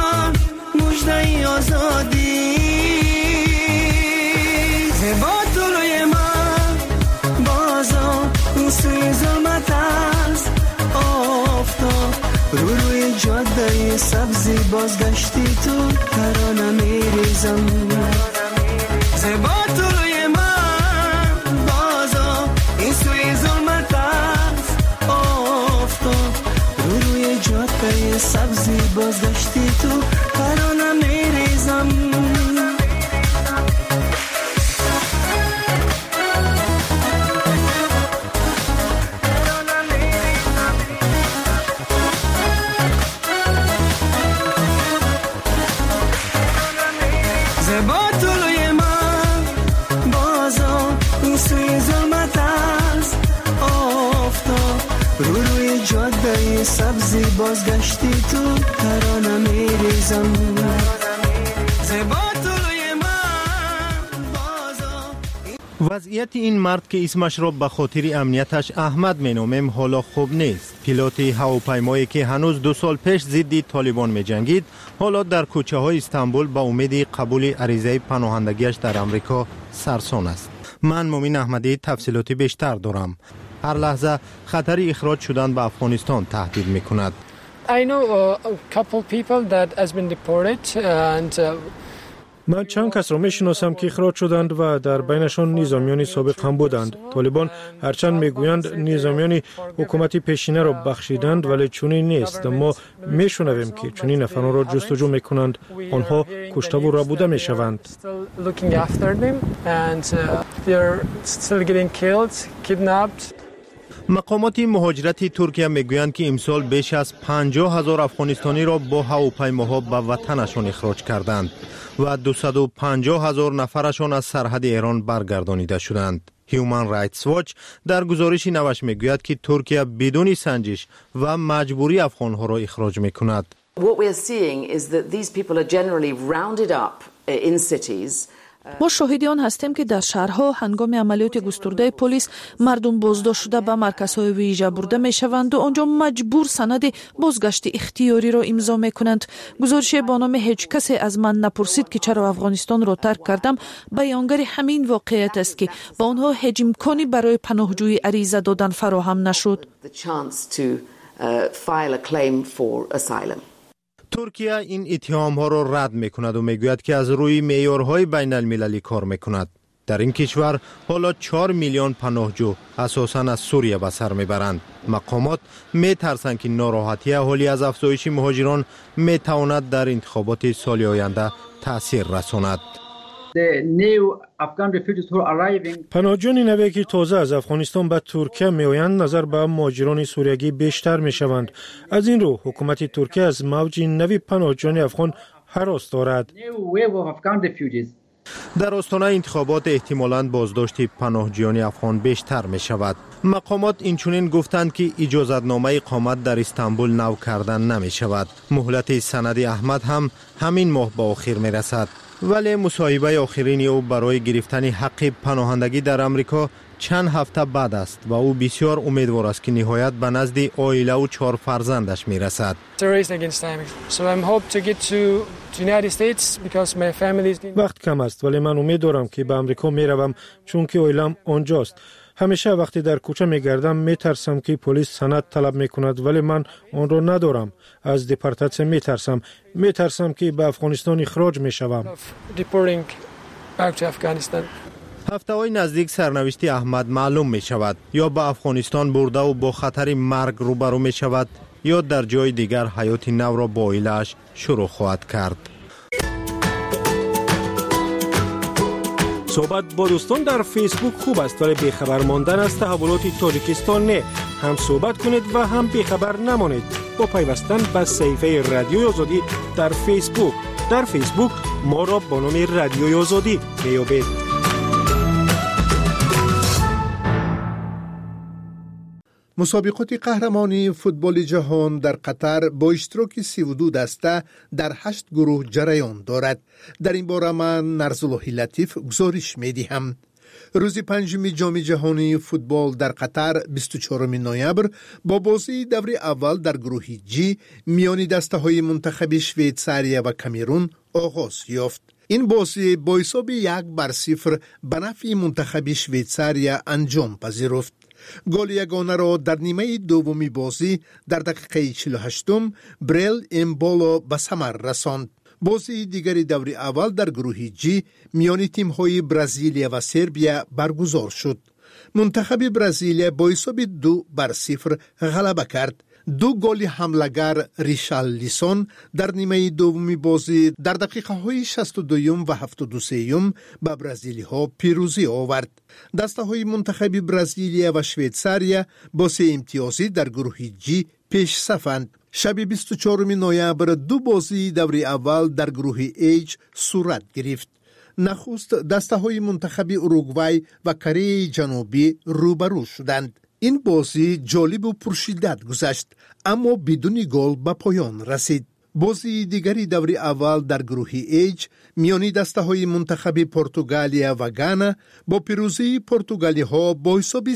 جاده سبزی بازگشتی تو ترانه میریزم زیبا طلوی من بازا این سوی ظلمت است آفتاب روی جاده سبزی بازگشتی تو ترانه میریزم سبزی بازگشتی تو ترانه میریزم وضعیت این مرد که اسمش را به خاطر امنیتش احمد مینامیم حالا خوب نیست. پیلوت هواپیمایی که هنوز 2 سال پیش ضد طالبان می جنگید حالا در کوچه های استانبول با امید قبول عریضه پناهندگیش در امریکا سرسان است. من مومین احمدی تفصیلاتی بیشتر دارم. هر لحظه خطر اخراج شدن به افغانستان تهدید می کند. من چند کس را میشناسم که اخراج شدند و در بینشان نظامیان سابق هم بودند. طالبان هرچند میگویند نظامیان حکومتی پیشینه را بخشیدند ولی چنین نیست. ما میشنویم که چنین افراد را جستجو میکنند، آنها کشته و ربوده میشوند. مقامات مهاجرت ترکیه میگویند که امسال بیش از 50,000 افغانستانی را با هواپیماها به وطنشان اخراج کردند و 250,000 نفرشان از سرحد ایران برگردانیده شدند. هیومن رایتس واچ در گزارشی نوش میگوید که ترکیه بدون سنجش و مجبوری افغانها را اخراج میکند. What we are seeing is that these people are generally rounded up in cities. ما شاهدی آن هستیم که در شهرها هنگام عملیات گسترده پلیس مردم بازداشت شده به مرکزهای ویژه برده می شوند و آنجا مجبور سند بازگشت اختیاری را امضا می کنند. گزارش با نام هیچ کسی از من نپرسید که چرا افغانستان را ترک کردم بیانگر همین واقعیت است که با آنها هیچ امکانی برای پناهجویی عریضه دادن فراهم نشد. ترکیه این اتهام ها را رد می کند و می گوید که از روی معیارهای بین المللی کار می کند. در این کشور حالا 4 میلیون پناهجو اساساً از سوریه به سر می برند. مقامات می ترسند که ناراحتی اهالی از افزایش مهاجران می تواند در انتخابات سال آینده تأثیر رساند. پناهجویان نوی که تازه از افغانستان به ترکیه می آیند نظر به مهاجران سوریگی بیشتر می شوند. از این رو حکومت ترکیه از موج نوی پناهجویان افغان هراس دارد. در آستانه انتخابات احتمالاً بازداشت پناهجویان افغان بیشتر می شود. مقامات اینچنین گفتند که اجازتنامه اقامت در استانبول نو کردن نمی شود. مهلت سند احمد هم همین ماه به آخر می رسد. ولی مصاحبه آخرین او برای گرفتن حق پناهندگی در امریکا چند هفته بعد است و او بسیار امیدوار است که نهایت به نزد عائله و 4 فرزندش می رسد. وقت کم است ولی من امید دارم که به امریکا می روم چون که عائله‌ام آنجاست. همیشه وقتی در کوچه می گردم می ترسم که پلیس سند طلب می کند ولی من آن را ندارم. از دیپورتاسیون می ترسم که به افغانستان اخراج می شوم. هفته های نزدیک سرنوشت احمد معلوم می شود. یا به افغانستان برده و با خطر مرگ روبرو می شود یا در جای دیگر حیات نو را با عائله‌اش شروع خواهد کرد. صحبت با دوستان در فیسبوک خوب است ولی بیخبر ماندن از تحولات تاجیکستان نه. هم صحبت کنید و هم بیخبر نمانید با پیوستن به صفحه رادیوی آزادی در فیسبوک. در فیسبوک ما را با نام رادیوی آزادی میابید. مسابقات قهرمانی فوتبال جهان در قطر با اشتراک 32 دسته در 8 گروه جریان دارد. در این باره من نرزاللهی لطیف گزارش می‌دهم. روز 5 جام جهانی فوتبال در قطر 24 نوامبر با بازی دور اول در گروه جی میان دسته‌های منتخب شویتزاریا و کامرون آغاز یافت. این بازی با حساب 1-0 به نفع منتخب شویتزاریا انجام پذیرفت. گل یگانه را در نیمه دومی بازی در دقیقه 48 بریل امبولو به ثمر رساند. بازی دیگری دور اول در گروه جی میان تیم‌های برزیلیا و سربیا برگزار شد. منتخب برزیلیا با حساب 2-0 غلبه کرد. 2 گل حمله‌گر ریشارلیسون در نیمه دومی بازی در دقیقه های 62 و 73 به برزیلی‌ها پیروزی آورد. دسته های منتخب برزیلیا و شویتساریا با 3 امتیازی در گروه جی پیش صفند. شب 24 نوامبر 2 بازی دور اول در گروه ایچ صورت گرفت. نخست دسته های منتخب اوروگوای و کره جنوبی روبرو شدند. این بازی جالب و پرشدت گذشت اما بدون گل به پایان رسید. بازی دیگری دور اول در گروه ایچ میانی دسته های منتخب پرتغالیا و گانا با پیروزی پرتغالی ها با حساب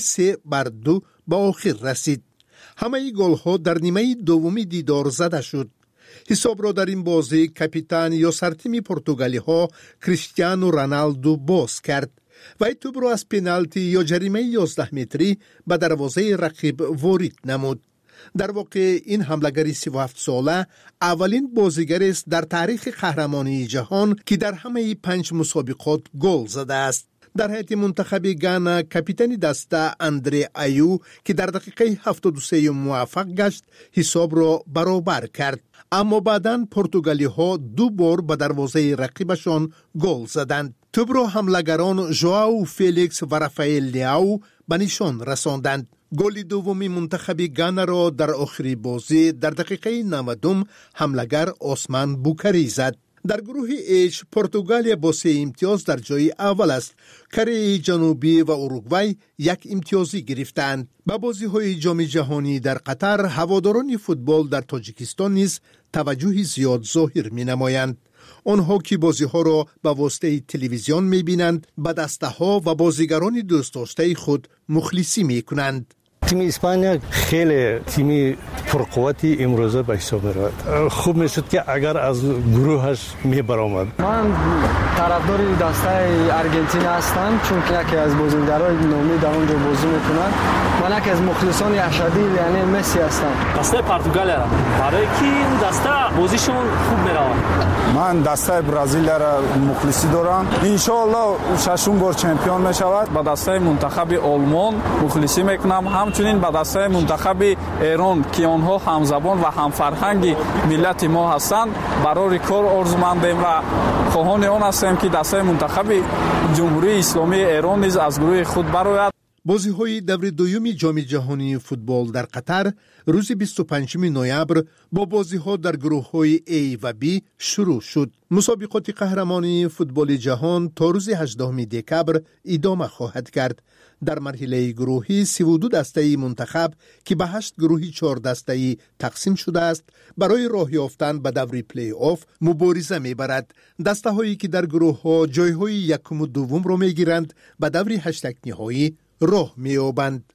3-2 به آخر رسید. همه گل ها در نیمه دومی دیدار زده شد. حساب را در این بازی کاپیتان یا سرتیم پرتغالی ها کریستیانو رونالدو باز کرد و این توپ را از پنالتی یا جریمه 11 متری به دروازه رقیب وارد نمود. در واقع این حمله‌گر 37 ساله اولین بازیگر است در تاریخ قهرمانی جهان که در همه 5 مسابقات گل زده است. در هیئت منتخب گانا کاپیتان دسته اندره ایو که در دقیقه 73 موفق گشت حساب را برابر کرد، اما بعداً پرتغالی ها 2 بار به دروازه رقیبشان گل زدند. توپ را حمله‌گران ژائو فلیکس و رافائل لیاو به نشان رساندند. گل دومی منتخب گانا را در آخری بازی در دقیقه 90 حمله‌گر عثمان بوکاری زد. در گروه ایچ پرتغالیا با 3 امتیاز در جای اول است. کره جنوبی و اوروگوای 1 امتیازی گرفتند. با بازی‌های جام جهانی در قطر هواداران فوتبال در تاجیکستان نیز توجه زیاد ظاهر می‌نمایند. آنها که بازی‌ها را به واسطه تلویزیون می‌بینند به دسته‌ها و بازیگران دوست داشته خود مخلصی می‌کنند. تیم اسپانیا خیلی تیم پرقوتی امروزه به حساب می‌رود. خوب میشد که اگر از گروهش می‌برآمد. من طرفدار دسته ارجنتین هستم چون یکی از بازیگرای نامی در اونجا بازی می‌کنند. من یکی از مخلصان اشدی یعنی مسی هستم. دسته پرتغالیا برای کی این دسته بازیشون خوب می‌رود. من دسته برزیل را مخلصی دارم. ان شاء الله ششم بار چمپیون می‌شود. با دسته منتخب آلمان مخلصی می‌کنم. همچنین با دسته منتخب ایران که آنها همزبان و همفرهنگ ملت ما هستند برای کار آرزومندیم و خواهان آن هستیم که دسته منتخب جمهوری اسلامی ایران نیز از گروه خود برآید. بازی‌های دور دوم جام جهانی فوتبال در قطر روز 25 نوامبر با بازی‌ها در گروه‌های A و B شروع شد. مسابقات قهرمانی فوتبال جهان تا روز 18 دکبر ادامه خواهد کرد. در مرحله گروهی 32 دسته منتخب که به 8 گروهی 4 دسته‌ای تقسیم شده است برای راه یافتن به دور پلی آف مبارزه می‌برد. دسته‌هایی که در گروه‌ها جای‌های یکم و دوم را می‌گیرند به دور 8 نهایی راه می‌یابند.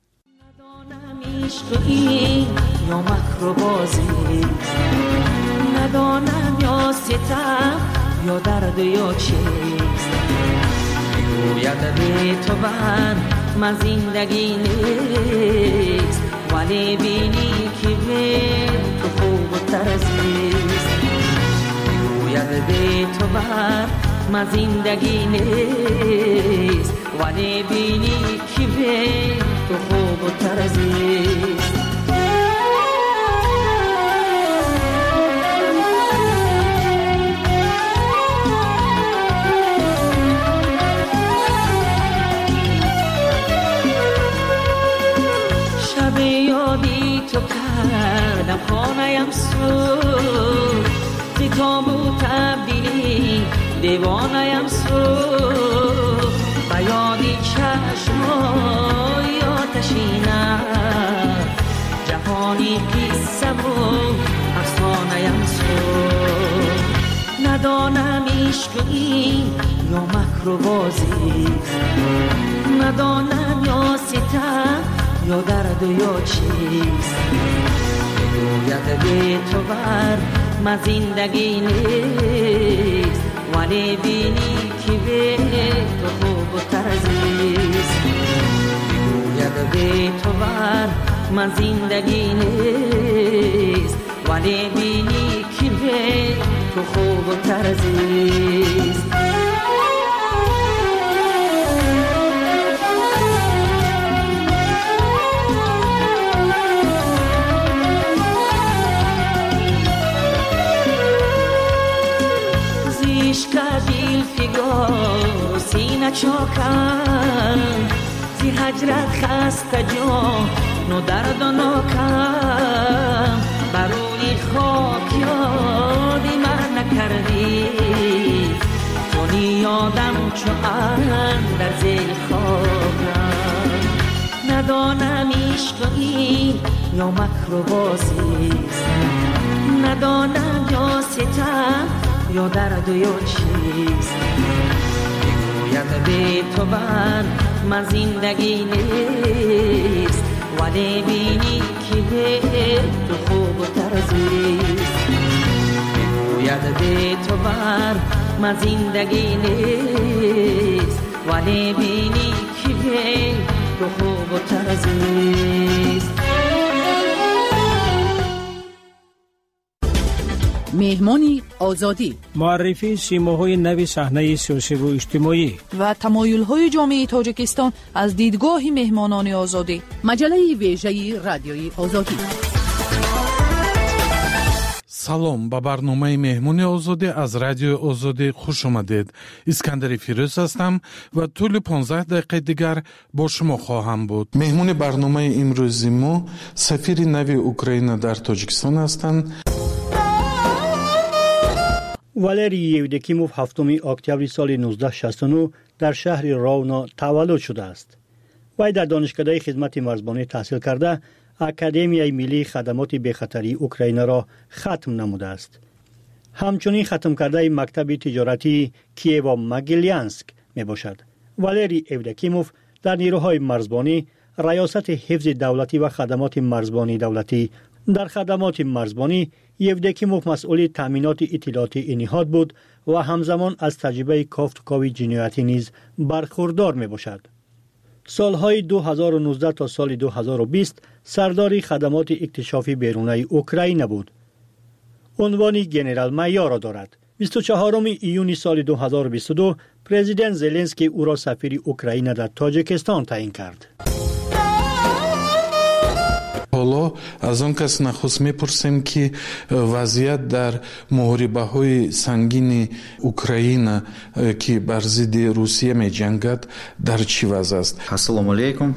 یا مکر و بازی ندانم یا ستم یا درد یا چیست میگوید به تو بر من زندگی نیست ولی بینی که به تو خوب و ترزیست میگوید به تو بر من زندگی نیست ولی بینی که به تو خوب و ترزیست شب یادی تو کردم خانه‌ام سود زی تابو تبدیلی دیوانه‌ام سود و یادی چشمای آتشینم جهانی قصم و افسانه‌ام سود ندانم عشقی یا مکر و بازی ندانم یا ستم یا درد یا چیست میگوید به تو بر من زندگی نیست ولی بینی که به تو خوب و ترزیست میگوید به تو بر من زندگی نیست، ولی بینی که به تو خوب و ترزیست. کدیل فیگار سینه چاکم زی هجرت خسته جان نو درد و ناکم بروی خاک یادی من نکردی تو یادم چو در زیر خاکم ندانم عشق این یا مکر و بازیست ندانم یا ستم یا درد و یا چیست بگویم به تو بر من زندگی نیست ولی بینی که به تو خوب و ترزیست بگویم به تو بر من زندگی نیست ولی بینی که به تو خوب و ترزیست. مهمانی آزادی، معرفی سیماهای نو صحنه سیاسی و اجتماعی و تمایل‌های جامعه تاجیکستان از دیدگاه مهمانان آزادی. مجله ویژه رادیوی آزادی. салом ба барномаи меҳмони озодӣ аз радиои озодӣ хуш омадед. искандари фирӯз ҳастам ва тӯли 15 дақиқаи дигар бо шумо хоҳам буд. меҳмони барномаи имрӯзи мо сафири нави Украина дар Тоҷикистон ҳастанд. والری یودکیموف 7 اکتبر سال 1969 در شهر راونا تولد شده است. وی در دانشکده خدمت مرزبانی تحصیل کرده اکادمیای ملی خدمات بی‌خطری اوکراین را ختم نموده است. همچنین ختم کرده مکتب تجارتی کییو مگیلیانسک می باشد. والری یودکیموف در نیروهای مرزبانی ریاست حفظ دولتی و خدمات مرزبانی دولتی در خدمات مرزبانی یودکیموف مسئول تامینات اطلاعاتی نهاد بود و همزمان از تجربه کاوی جنایتی نیز برخوردار می باشد. سالهای 2019 تا سال 2020 سردار خدمات اکتشافی بیرونی اوکراین بود. عنوان ژنرال مایور را دارد. 24 ایون سال 2022 پرزیدنت زلنسکی او را سفیر اوکراین در تاجیکستان تعیین کرد. ҳоло аз он кас нахуст мепурсем ки вазъият дар муҳорибаҳои сангини Украина ки бар зидди Русия меҷангад дар чӣ вазъ аст. Ассалому алейкум.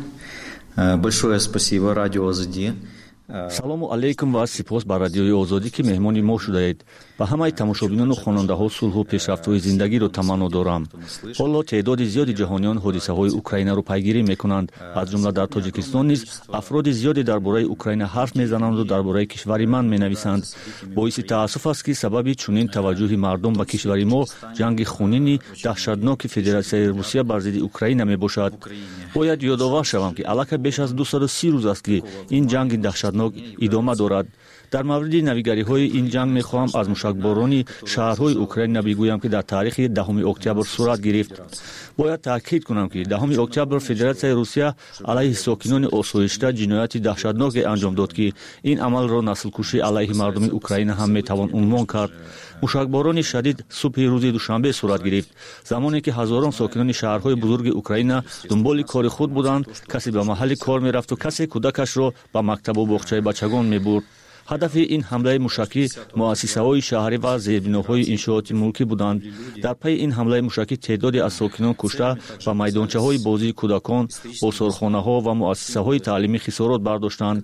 Большое спасибо радио Азади. салому алейкум ва сипос ба радиои озодӣ ки меҳмони мо шудаед. ба ҳамаи тамошобинону хонандаҳо сулҳу пешрафтҳои зиндагиро таманно дорам. ҳоло теъдоди зиёди ҷаҳониён ҳодисаҳои Украинаро пайгирӣ мекунанд. аз ҷумла дар Тоҷикистон низ афроди зиёде дар бораи Украина ҳарф мезананду дар бораи кишвари ман менависанд. боиси таассуф аст ки сабаби чунин таваҷҷӯҳи мардум ба кишвари мо ҷанги хунини даҳшатноки Федератсияи Русия бар зидди Украина мебошад. бояд ёдовар шавам ки аллакай беш аз 230 рӯз аст ки ин ҷанги даҳшатнок идома дорад. дар мавриди навигариҳои ин ҷанг мехоҳам аз мушакборони шаҳрҳои Украина бигӯям ки дар таърихи 10 октябр сурат гирифт. бояд таъкид кунам ки 10 октябр Федератсияи Русия алайҳи сокинони осоишта ҷинояти даҳшатноке анҷом дод ки ин амалро наслкушӣ алайҳи мардуми Украина ҳам метавон унвон кард. мушакборони шадид субҳи рӯзи душанбе сурат гирифт, замоне ки ҳазорон сокинони шаҳрҳои бузурги Украина дунболи кори худ буданд. касе ба маҳалли кор мерафту касе кӯдакашро ба мактабу боғчаи бачагон мебурд. ҳадафи ин ҳамлаи мушакӣ муассисаҳои шаҳрӣ ва зербиноҳои иншооти мулкӣ буданд. дар пайи ин ҳамлаи мушакӣ теъдоде аз сокинон кушта ва майдончаҳои бозии кӯдакон, осорхонаҳо ва муассисаҳои таълимӣ хисорот бардоштанд.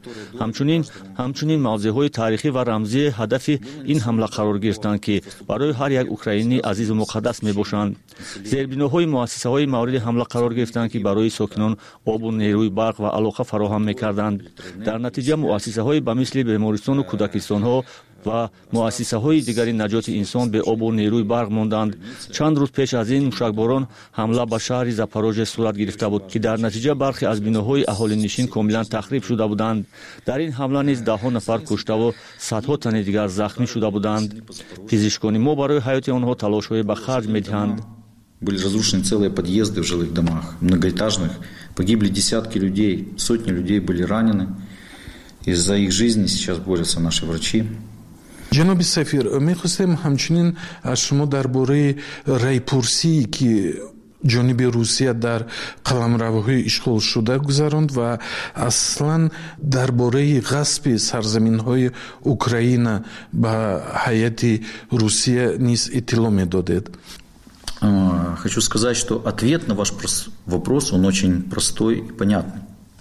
ҳамчунин мавзеъҳои таърихӣ ва рамзии ҳадафи ин ҳамла қарор гирифтанд ки барои ҳар як украинӣ азизу муқаддас мебошанд. зербиноҳои муассисаҳои мавриди ҳамла қарор гирифтанд ки барои сокинон обу нерӯи барқ ва алоқа фароҳам мекарданд. дар натиҷа муассисаҳои ба мисли бемористону кӯдакистонҳо ва муассисаҳои дигари наҷоти инсон бе обу нерӯи барқ монданд. чанд рӯз пеш аз ин мушакборон ҳамла ба шаҳри Запорожье сурат гирифта буд ки дар натиҷа бархе аз биноҳои аҳолинишин комилан тахриб шуда буданд. дар ин ҳамла низ даҳҳо нафар куштаву садҳо тани дигар захмӣ шуда буданд. пизишкони мо барои ҳаёти онҳо талошҳое ба харҷ медиҳанд. Были разрушены целые подъезды в жилых домах, многоэтажных. Погибли десятки людей, сотни людей были ранены. Из-за их жизни сейчас борются наши врачи. جناب سفیر میخواستم همچنین از شما درباره رایپرسی که جانب روسیه در قلمروهای اشغال شده گذراند و اصلا درباره غصب سرزمین‌های اوکراین به هیئت روسیه نیز اطلاع می‌دادید. Хочу сказать, что ответ на ваш вопрос, он очень простой и понятный.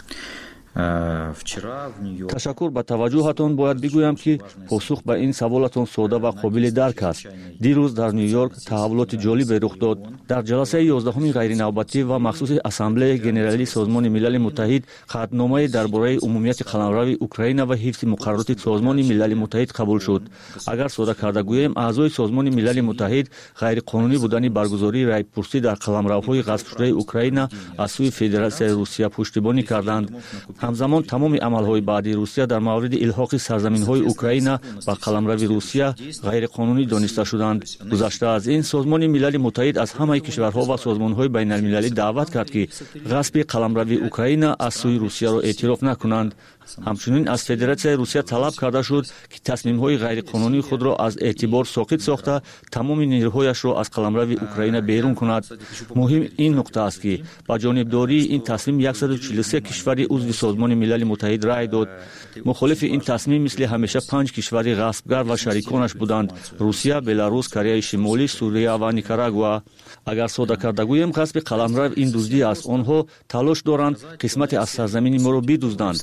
ташаккур ба таваҷҷӯҳатон бояд бигӯям ки посух ба ин саволатон сода ва қобили дарк аст. дирӯз дар ню-йорк таҳаввулоти ҷолибе рух дод. дар ҷаласаи 11-уми ғайринавбатӣ ва махсуси ассамблеяи генералии созмони милали муттаҳид қатъномае дар бораи умумияти қаламрави Украина ва ҳифзи муқаррароти созмони милали муттаҳид қабул шуд. агар сода карда гӯем, аъзои созмони милали муттаҳид ғайриқонунӣ будани баргузории райпурсӣ дар қаламравҳои ғасбшудаи Украина аз сӯи Федератсияи Русия пуштибонӣ карданд. ҳамзамон тамоми амалҳои баъди Русия дар мавриди илҳоқи сарзаминҳои Украина ба қаламрави Русия ғайриқонунӣ дониста шуданд. гузашта аз ин, созмони милали муттаҳид аз ҳамаи кишварҳо ва созмонҳои байналмилалӣ даъват кард ки ғасби қаламрави Украина аз сӯи Русияро эътироф накунанд. ҳамчунин аз Федератсияи Русия талаб карда шуд ки тасмимҳои ғайриқонунии худро аз эътибор соқит сохта тамоми нерӯҳояшро аз қаламрави Украина берун кунад. муҳим ин нуқта аст ки ба ҷонибдории ин тасмим 143 кишвари узви созмони милали муттаҳид рай дод. мухолифи ин тасмим мисли ҳамеша 5 кишвари ғасбгар ва шариконаш буданд: Русия, Беларус, Кореяи Шимолӣ, Сурия ва Никарагуа. агар сода карда гӯем, ғасби қаламрав ин дуздӣ аст. онҳо талош доранд қисмате аз сарзамини моро бидузданд.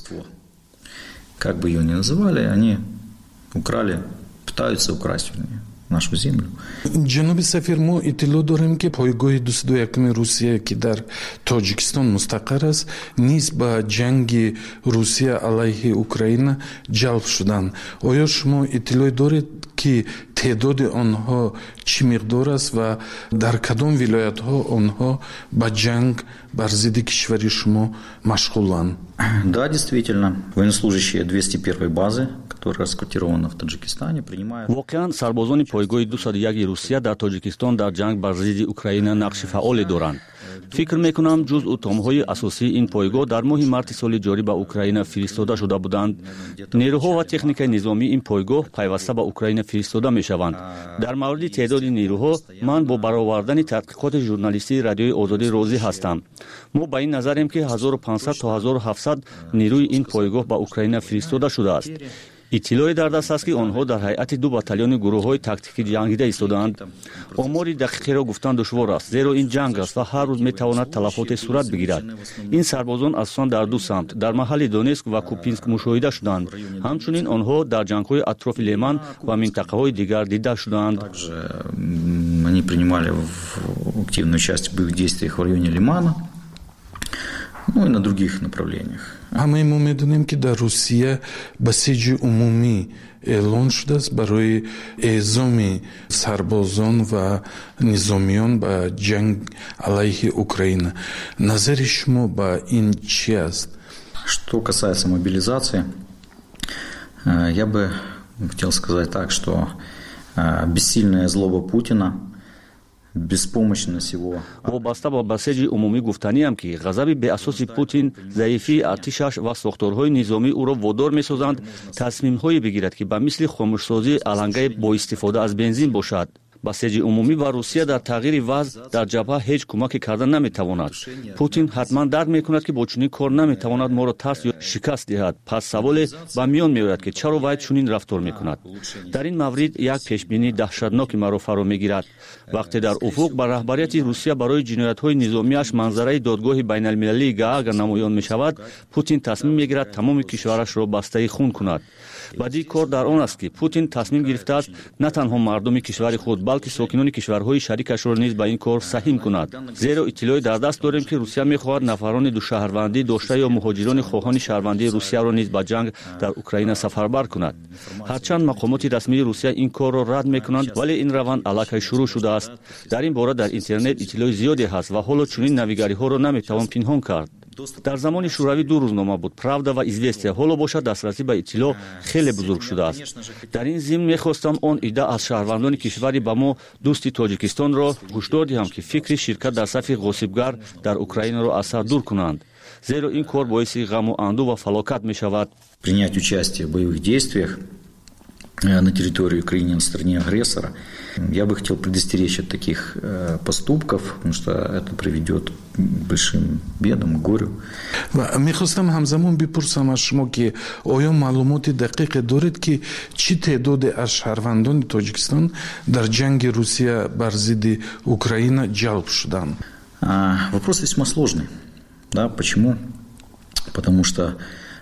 Как бы ее ни называли, они украли, пытаются украсть нашу землю. ҷаноби сафир, мо иттилоъ дорем ки пойгоҳи 21 Русия ки дар Тоҷикистон мустақар аст, низ ба ҷанги Русия алайҳи Украина ҷалб шуданд. оё шумо иттилоъ доред ки теъдоди онҳо чӣ миқдор аст ва дар кадом вилоятҳо онҳо ба ҷанг бар зидди кишвари шумо машғуланд? Да, действительно, военнослужащие 201-й базы, которая расквартирована в Таджикистане, принимают... воқеан сарбозони пойгоҳи 201 Русия дар Тоҷикистон дар ҷанг бар зидди Украина нақши фаъоле доранд. фикр мекунам ҷузъу томҳои асосии ин пойгоҳ дар моҳи марти соли ҷорӣ ба Украина фиристода шуда буданд. нерӯҳо ва техникаи низомии ин пойгоҳ пайваста ба Украина фиристода мешаванд. дар мавриди теъдоди нерӯҳо, ман бо баровардани тадқиқоти журналистии Радиои Озодӣ розӣ ҳастам. мо ба ин назарем ки 1500 то 1700 нерӯи ин пойгоҳ ба Украина фиристода шудааст. иттилоъе дар даст аст ки онҳо дар ҳайати 2 батальони гурӯҳҳои тактикӣ ҷангида истодаанд. омори дақиқеро гуфтан душвор аст, зеро ин ҷанг аст ва ҳар рӯз метавонад талафоте сурат бигирад. ин сарбозон асосан дар ду самт, дар маҳалли Донецк ва Купинск мушоҳида шуданд. ҳамчунин онҳо дар ҷангҳои атрофи Леман ва минтақаҳои дигар дида шуданд. Они принимали активное участие в боевых действиях в районе Лимана, ну и на других направлениях. ҳамаи мо медонем ки дар Русия басиҷи умумӣ эълон шудааст барои эъзоми сарбозон ва низомиён ба ҷанг алайҳи Украина. назари шумо ба ин чӣ аст? Что касается мобилизации, я бы хотел сказать так, что бессильная злоба Путина, беспомощность его... вобаста ба басеҷи умумӣ гуфтаниам ки ғазаби беасоси Путин, заифии артишаш ва сохторҳои низомӣ ӯро водор месозанд тасмимҳое бигирад ки ба мисли хомӯшсозии алангаи боистифода аз бензин бошад. басеҷи умумӣ ва Русия дар тағйири вазъ дар ҷабҳа ҳеҷ кӯмаке карда наметавонад. Путин ҳатман дарк мекунад ки бо чунин кор наметавонад моро тарс ё шикаст диҳад. пас саволе ба миён меояд ки чаро вай чунин рафтор мекунад. дар ин маврид як пешбинии даҳшатноки маро фаро мегирад. вақте дар уфуқ ба раҳбарияти Русия барои ҷиноятҳои низомиаш манзараи додгоҳи байналмилалии Гаага намоён мешавад, Путин тасмим мегирад тамоми кишварашро бастаи хун кунад. бадии кор дар он аст ки Путин тасмим гирифтааст на танҳо мардуми кишвари худ, балки сокинони кишварҳои шарикашро низ ба ин кор саҳим кунад. зеро иттилоъе дар даст дорем ки Русия мехоҳад нафарони душаҳрвандӣ дошта ё муҳоҷирони хоҳони шаҳрвандии Русияро низ ба ҷанг дар Украина сафарбар кунад. ҳарчанд мақомоти расмии Русия ин корро рад мекунанд, вале ин раванд аллакай шурӯъ шудааст. дар ин бора дар интернет иттилоъи зиёде ҳаст ва ҳоло чунин навигариҳоро наметавон пинҳон кард. дар замони шӯравӣ ду рӯзнома буд, правда ва известия. ҳоло бошад дастрасӣ ба иттилоъ хеле бузург шудааст. дар ин зимн мехостам он ида аз шаҳрвандони кишвари ба мо дӯсти Тоҷикистонро ҳушдор диҳам, ки фикри ширкат дар сафи ғосибгар дар Украинаро аз сар дур кунанд, зеро ин кор боиси ғаму анду ва фалокат мешавад. Принять участие в боевых действиях на территории Украины, на стороне агрессора, я бы хотел предостеречь от таких поступков, потому что это приведет к большим бедам, к горю. мехостам ҳамзамон бипурсам аз шумо ки оё маълумоти дақиқе доред ки чӣ теъдоде аз шаҳрвандони Тоҷикистон дар ҷанги Русия бар зидди Украина ҷалб шуданд? Вопрос весьма сложный. Да, почему? Потому что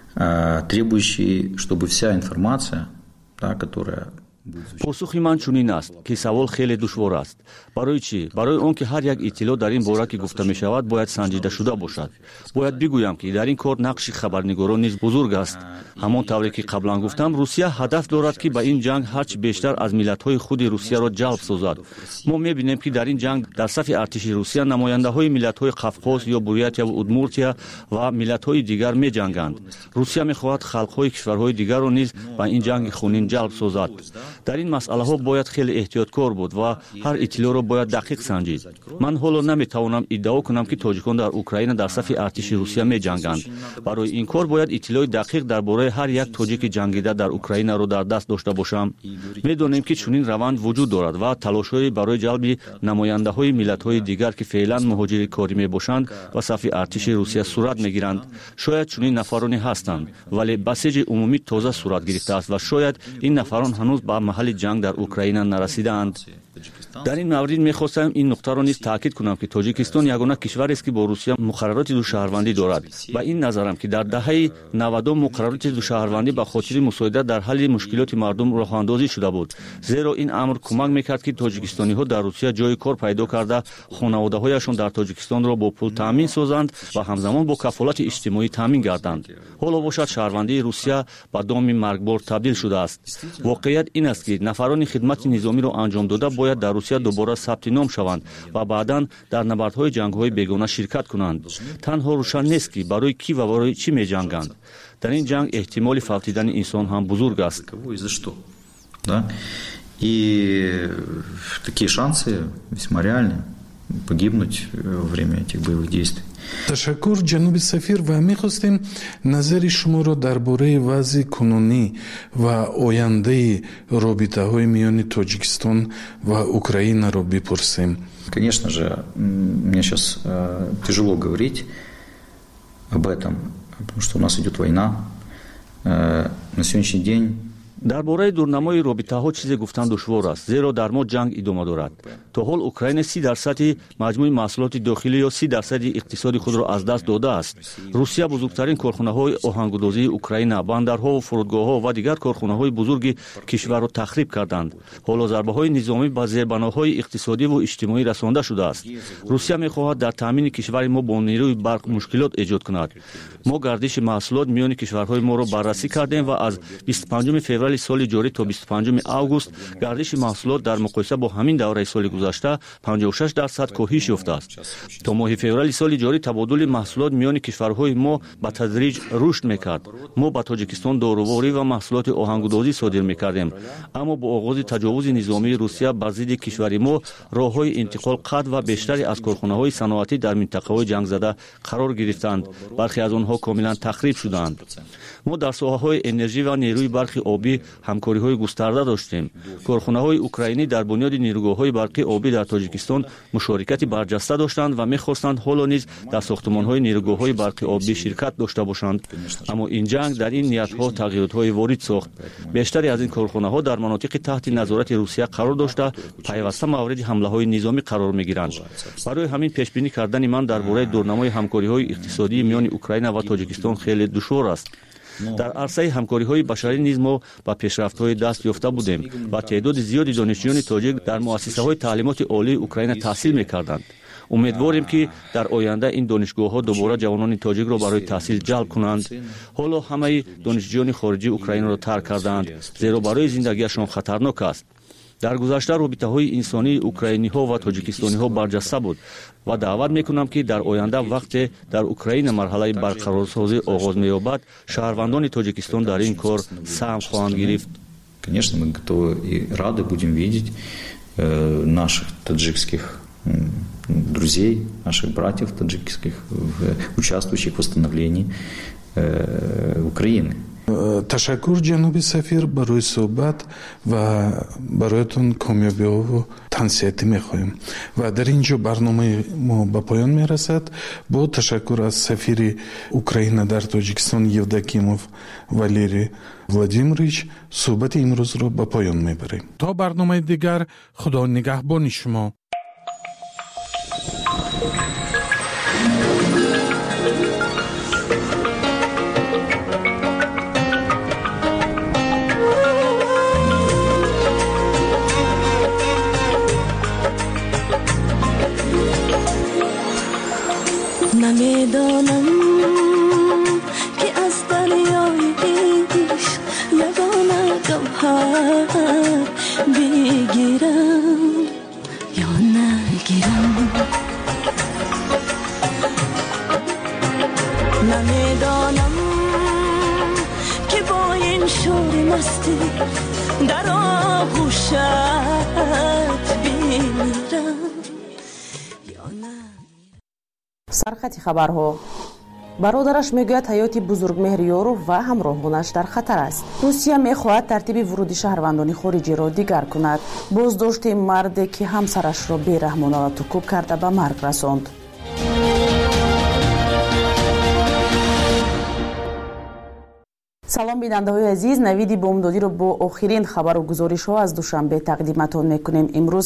требующий, чтобы вся информация, да, которая... посухи ман чунин аст ки савол хеле душвор аст. барои чӣ? Барои он ки ҳар як иттилоъ дар ин бора ки гуфта мешавад бояд санҷидашуда бошад. бояд бигӯям ки дар ин кор нақши хабарнигорон низ бузург аст. ҳамон тавре ки қаблан гуфтам, Русия ҳадаф дорад ки ба ин ҷанг ҳарчи бештар аз миллатҳои худи Русияро ҷалб созад. мо мебинем ки дар ин ҷанг дар сафи артиши Русия намояндаҳои миллатҳои Қавқоз ё Бурятия ва Удмуртия ва миллатҳои дигар меҷанганд. Русия мехоҳад халқҳои кишварҳои дигарро низ ба ин ҷанги хунин ҷалб созад. дар ин масъалаҳо бояд хеле эҳтиёткор буд ва ҳар иттилоъро бояд дақиқ санҷид. ман ҳоло наметавонам иддао кунам ки тоҷикон дар Украина дар сафи артиши Русия меҷанганд. барои ин кор бояд иттилоъи дақиқ дар бораи ҳар як тоҷики ҷангида дар Украинаро дар даст дошта бошам. медонем ки чунин раванд вуҷуд дорад ва талошҳои барои ҷалби намояндаҳои миллатҳои дигар ки феълан муҳоҷири корӣ мебошанд ба сафи артиши Русия сурат мегиранд. шояд чунин нафароне ҳастанд, вале басиҷи умумӣ тоза сурат гирифтааст ва шояд ин нафарон ҳанӯз ба маҳалли ҷанг дар Украина нарасидаанд. дар ин маврид мехостам ин нуқтаро низ таъкид кунам ки Тоҷикистон ягона кишварест ки бо Русия муқаррароти душаҳрвандӣ дорад. ба ин назарам ки дар даҳаи 90 муқаррароти душаҳрвандӣ ба хотири мусоидат дар ҳалли мушкилоти мардум роҳандозӣ шуда буд, зеро ин амр кӯмак мекард ки тоҷикистониҳо дар Русия ҷои кор пайдо карда хонаводаҳояшон дар Тоҷикистонро бо пул таъмин созанд ва ҳамзамон бо кафолати иҷтимоӣ таъмин гарданд. ҳоло бошад шаҳрвандии Русия ба доми маргбор табдил шудааст. воқеият ин аст ки нафарони хидмати низомиро анҷом дода бояд дар Русия дубора сабти ном шаванд ва баъдан дар набардҳои ҷангҳои бегона ширкат кунанд. танҳо рӯшан нест ки барои кӣ ва барои чӣ меҷанганд. дар ин ҷанг эҳтимоли фавтидани инсон ҳам бузург аст. И такие шансы весьма реальны погибнуть во время этих боевых действий. ташаккур ҷаноби сафир ва мехостем назари шуморо дар бораи вазъи кунунӣ ва ояндаи робитаҳои миёни Тоҷикистон ва Украинаро бипурсем. Конечно же, мне сейчас тяжело говорить об этом, потому что у нас идет война. На сегодняшний день дар бораи дурнамои робитаҳо чизе гуфтан душвор аст, зеро дар мо ҷанг идома дорад. то ҳол Украина 30% маҷмӯи маҳсулоти дохилӣ ё 30% иқтисоди худро аз даст додааст. Русия бузургтарин корхонаҳои оҳангудозии Украина, бандарҳо, фурудгоҳҳо ва дигар корхонаҳои бузурги кишварро тахриб карданд. ҳоло зарбаҳои низомӣ ба зербаноҳои иқтисодӣ ва иҷтимоӣ расонда шудааст. Русия мехоҳад дар таъмини кишвари мо бо нерӯи барқ мушкилот эҷод кунад. мо гардиши маҳсулот миёни кишварҳои моро баррасӣ кардем ва аз 25 феврали соли ҷорӣ то 25 август гардиши маҳсулот дар муқоиса бо ҳамин давраи соли гузашта 56% коҳиш ёфтааст. то моҳи феврали соли ҷорӣ табодули маҳсулот миёни кишварҳои мо ба тадриҷ рушд мекард. мо ба Тоҷикистон доруворӣ ва маҳсулоти оҳангудозӣ содир мекардем, аммо бо оғози таҷовузи низомии Русия бар зидди кишвари мо роҳҳои интиқол қатъ ва бештаре аз корхонаҳои саноатӣ дар минтақаҳои ҷангзада қарор гирифтанд. бархе аз онҳо комилан тахриб шуданд. мо дар соҳаҳои энержӣ ва нерӯи барқи обӣ ҳамкориҳои густарда доштем. корхонаҳои украинӣ дар бунёди нерӯгоҳҳои барқи обӣ дар Тоҷикистон мушорикати барҷаста доштанд ва мехостанд ҳоло низ дар сохтмонҳои нерӯгоҳҳои барқи обӣ ширкат дошта бошанд. аммо ин ҷанг дар ин ниятҳо тағйиротҳои ворид сохт. бештаре аз ин корхонаҳо дар манотиқи таҳти назорати Русия қарор дошта пайваста мавриди ҳамлаҳои низомӣ қарор мегиранд. барои ҳамин пешбинӣ кардани ман дар бораи дурнамои ҳамкориҳои иқтисодии миёни Украина ва Тоҷикистон хеле душвор аст. дар арсаи ҳамкориҳои башарӣ низ мо ба пешрафтҳои даст ёфта будем ва теъдоди зиёди донишҷӯёни тоҷик дар муассисаҳои таълимоти олии Украина таҳсил мекарданд. умедворем ки дар оянда ин донишгоҳҳо дубора ҷавонони тоҷикро барои таҳсил ҷалб кунанд. ҳоло ҳамаи донишҷӯёни хориҷии Украинаро тарк кардаанд, зеро барои зиндагиашон хатарнок аст. дар гузашта робитаҳои инсонии украиниҳо ва тоҷикистониҳо барҷаста буд ва даъват мекунам ки дар оянда вақте дар Украина марҳалаи барқарорсозӣ оғоз меёбад, шаҳрвандони Тоҷикистон дар ин кор саҳм хоҳанд гирифт. Конечно, мы готовы и рады будем видеть наших таджикских друзей, наших братьев таджикских, участвующих в восстановлении Украины. ташаккур ҷаноби сафир барои суҳбат ва бароятон комёбиҳо тавсияти мехоҳем ва дар ин ҷо барномаи мо ба поён мерасад. бо ташаккур аз сафири Украина дар Тоҷикистон Евдокимов Валерий Владимирович суҳбати имрӯзро ба поён мебарем. то барномаи дигар, худо нигаҳбони шумо. نمیدانم که از دریای عشق یگانه گوهر بگیرم یا نگیرم. نمیدانم که با این شور مستی در آغوشت بمیرم. сархати хабарҳо. бародараш мегӯяд ҳаёти бузургмеҳриёров ва ҳамроҳонаш дар хатар аст. русия мехоҳад тартиби вуруди шаҳрвандони хориҷиро дигар кунад. боздошти марде ки ҳамсарашро бераҳмонона тукуб карда ба марг расонд. салом бинандаҳои азиз, навиди бомдодиро бо охирин хабару гузоришҳо аз душанбе тақдиматон мекунем. имрӯз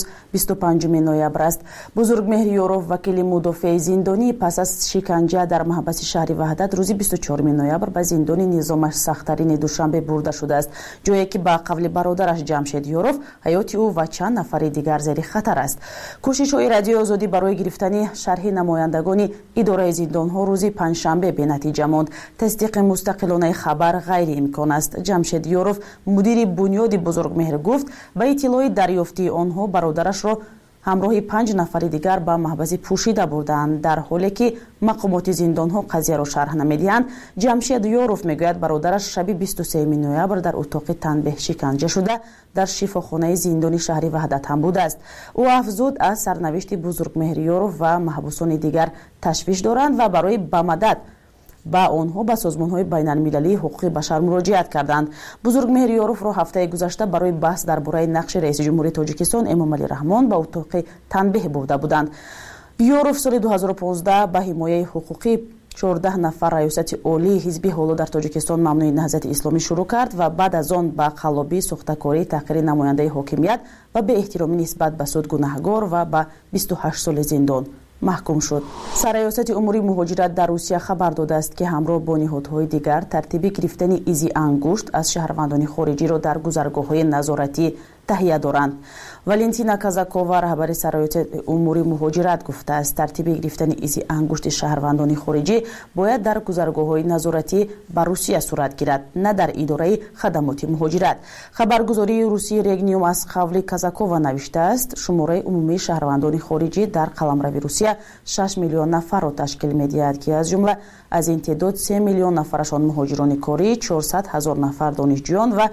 25 ноябр аст. бузургмеҳриёров вакили мудофеи зиндонӣ пас аз шиканҷа дар маҳбаси шаҳри ваҳдат рӯзи 24 ноябр ба зиндони низомаш сахттарини душанбе бурда шудааст, ҷое ки ба қавли бародараш Ҷамшед Ёров ҳаёти ӯ ва чанд нафари дигар зери хатар аст. кӯшишҳои радиои озодӣ барои гирифтани шарҳи намояндагони идораи зиндонҳо рӯзи панҷшанбе бенатиҷа монд. тасдиқи мустақилонаи хабар غیرامکان است. جمشید یوروف مدیر بنیاد بزرگمهر گفت با اطلاع دریافتی آنها برادرش را همراه 5 نفر دیگر به محبس پوشیده بردند. در حالی که مقامات زندان ها قضیه را شرح نمیدهند، جمشید یوروف میگوید برادرش شب 23 نوامبر در اتاق تنبیه شکنجه شده در شفاخانه زندان شهر وحدت هم بوده است. او افزود از سرنوشت بزرگمهر یوروف و محبوسان دیگر تشویش دارند و برای به مدد با آنها به سازمان‌های بین‌المللی حقوق بشر مراجعت کردند. بزرگمهر یوروف را هفته گذشته برای بحث درباره نقش رئیس جمهوری تاجیکستان امامعلی رحمان به اتاق تنبیه برده بودند. یوروف سال 2015 به حمایت حقوقی 14 نفر ریاست عالی حزب حالا در تاجیکستان ممنوع نهضت اسلامی شروع کرد و بعد از آن با قلابی، سوخته‌کاری، تحقیر نماینده حاکمیت و به احترامی نسبت به سود گناهگار و به 28 سال زندان محکوم شد. سرریاست امور مهاجرت در روسیه خبر داده است که همراه با نهادهای دیگر ترتیب گرفتن ایزی انگشت از شهروندان خارجی را در گذرگاه‌های نظارتی تهیه دارند. والنتینا کازاکووا رهبر سرایت امور مهاجرت گفته است ترتیب گرفتن ایزی انگشت شهروندان خارجی باید در گذرگاه‌های نظارتی به روسیه صورت گیرد، نه در اداره خدمات مهاجرت. خبرگزاری روسی رگنیوم از قول کازاکووا نوشته است شماره عمومی شهروندان خارجی در قلمرو روسیه 6 میلیون نفر را تشکیل می‌دهد که از جمله از این تعداد 3 میلیون نفرشان مهاجران کاری، 400,000 نفر دانشجویان و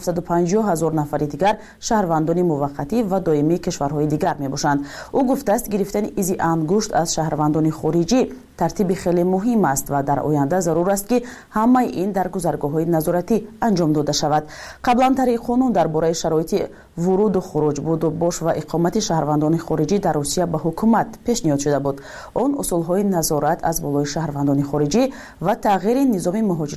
750,000 نفر دیگر شهروندان موقتی و دائمی کشورهای دیگر میباشند. او گفته است گرفتن ایزی انگشت از شهروندان خارجی ترتیب خیلی مهم است و در آینده ضرور است که همه این در گذرگاه‌های نظارتی انجام داده شود. قبلا طریق قانون درباره شرایط ورود و خروج بود و باش و اقامت شهروندان خارجی در روسیه به حکومت پیشنهاد شده بود. آن اصولهای نظارت از بالای شهروندان خارجی و تغییر نظام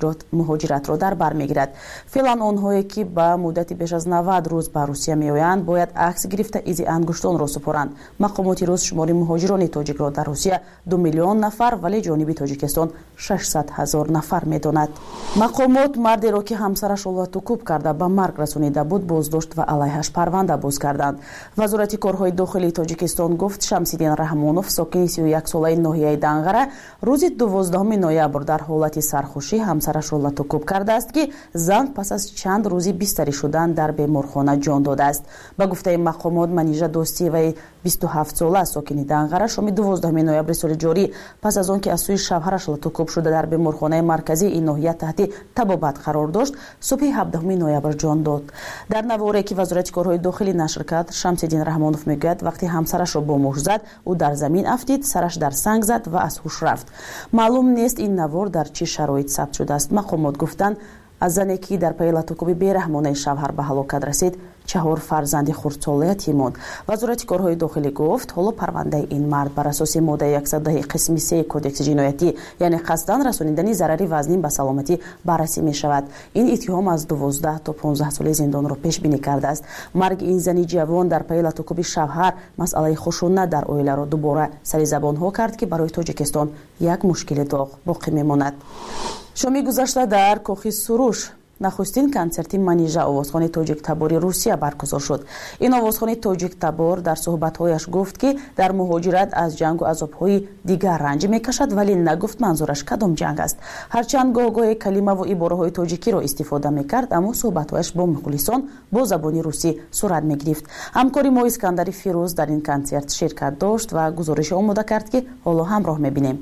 مهاجرت را در بر میگیرد. فعلا آنهایی که به مدت بیش از 90 روز به روسیه میآیند باید عکس گرفته ایزی انگشتان را سپارند. مقامات روس شمار مهاجران تاجیک را در روسیه 2 میلیون نفر вале ҷониби тоҷикистон 600,000 нафар медонад. мақомот мардеро ки ҳамсараш олату кӯб карда ба марг расонида буд боздошт ва алайҳаш парванда боз карданд. вазорати корҳои дохилии тоҷикистон гуфт Шамсиддин Раҳмонов, сокини 31 солаи ноҳияи Данғара, рӯзи 12 ноябр дар ҳолати сархушӣ ҳамсарашро латукӯб кардааст ки зан пас аз чанд рӯзи бистарӣ шудан дар беморхона ҷон додааст. ба гуфтаи мақомот, Манижа Достиеваи 27 сола сокини Данғара шоми 12 ноябри соли ҷорӣ пас аз он ки аз сӯи шавҳараш латукӯб шуда дар беморхонаи марказии ин ноҳия таҳти табобат қарор дошт, субҳи 17 ноябр ҷон дод. дар наворе ки вазорати корҳои дохилӣ нашр кард, Шамсиддин Раҳмонов мегӯяд, вақти ҳамсарашро бо муш зад, ӯ дар замин афтид, сараш дар санг зад ва аз ҳуш рафт. маълум нест ин навор дар чӣ шароит сабт шудааст. мақомот гуфтанд, аз зане ки дар пайи латукӯби бераҳмонаи шавҳар ба ҳалокат расид, 4 фарзанди хурдсола ятим монд. вазорати корҳои дохилӣ гуфт, ҳоло парвандаи ин мард бар асоси моддаи 110 қисми 3 кодекси ҷиноятӣ, яъне қасдан расонидани зарари вазнин ба саломатӣ баррасӣ мешавад. ин иттиҳом аз 12 то 15 соли зиндонро пешбинӣ кардааст. марги ин зани ҷавон дар пайи латукӯби шавҳар масъалаи хушунат дар оиларо дубора саризабонҳо кард, ки барои тоҷикистон як мушкили доғ боқӣ мемонад. шоми гузашта дар кохи суруш нахустин концерти Манижа овозхони тоҷиктабори Русия баргузор шуд. ин овозхони тоҷиктабор дар суҳбатҳояш гуфт, ки дар муҳоҷират аз ҷангу азобҳои дигар ранҷ мекашад, вале нагуфт манзураш кадом ҷанг аст. ҳарчанд гоҳ-гоҳе калимаву ибораҳои тоҷикиро истифода мекард, аммо суҳбатҳояш бо мухлисон бо забони русӣ сурат мегирифт. ҳамкори мо Искандари Фирӯз дар ин концерт ширкат дошт ва гузорише омода кард, ки ҳоло ҳамроҳ мебинем.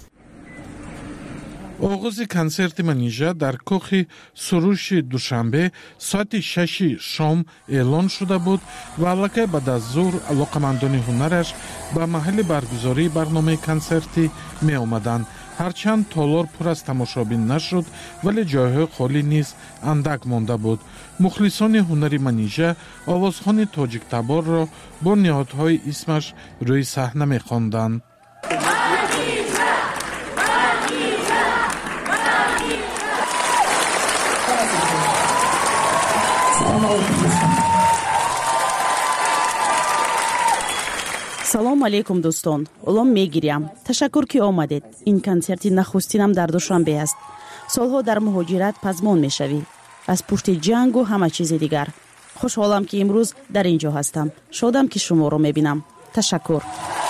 оғози концерти Манижа дар кохи суруши душанбе соати 6 шом эълон шуда буд ва аллакай баъд аз зуҳр алоқамандони ҳунараш ба маҳалли баргузории барномаи концертӣ меомаданд. ҳарчанд толор пур аз тамошобин нашуд, вале ҷойҳои холӣ низ андак монда буд. мухлисони ҳунари Манижа овозхони тоҷиктаборро бо ниҳодҳои исмаш рӯи саҳна мехонданд. салом алейкум дӯстон, олом мегирям. ташаккур ки омадед. ин концерти нахустинам дар душанбе аст. солҳо дар муҳоҷират пазмон мешавӣ, аз пушти ҷангу ҳама чизи дигар. хушҳолам ки имрӯз дар ин ҷо ҳастам. шодам ки шуморо мебинам. ташаккур.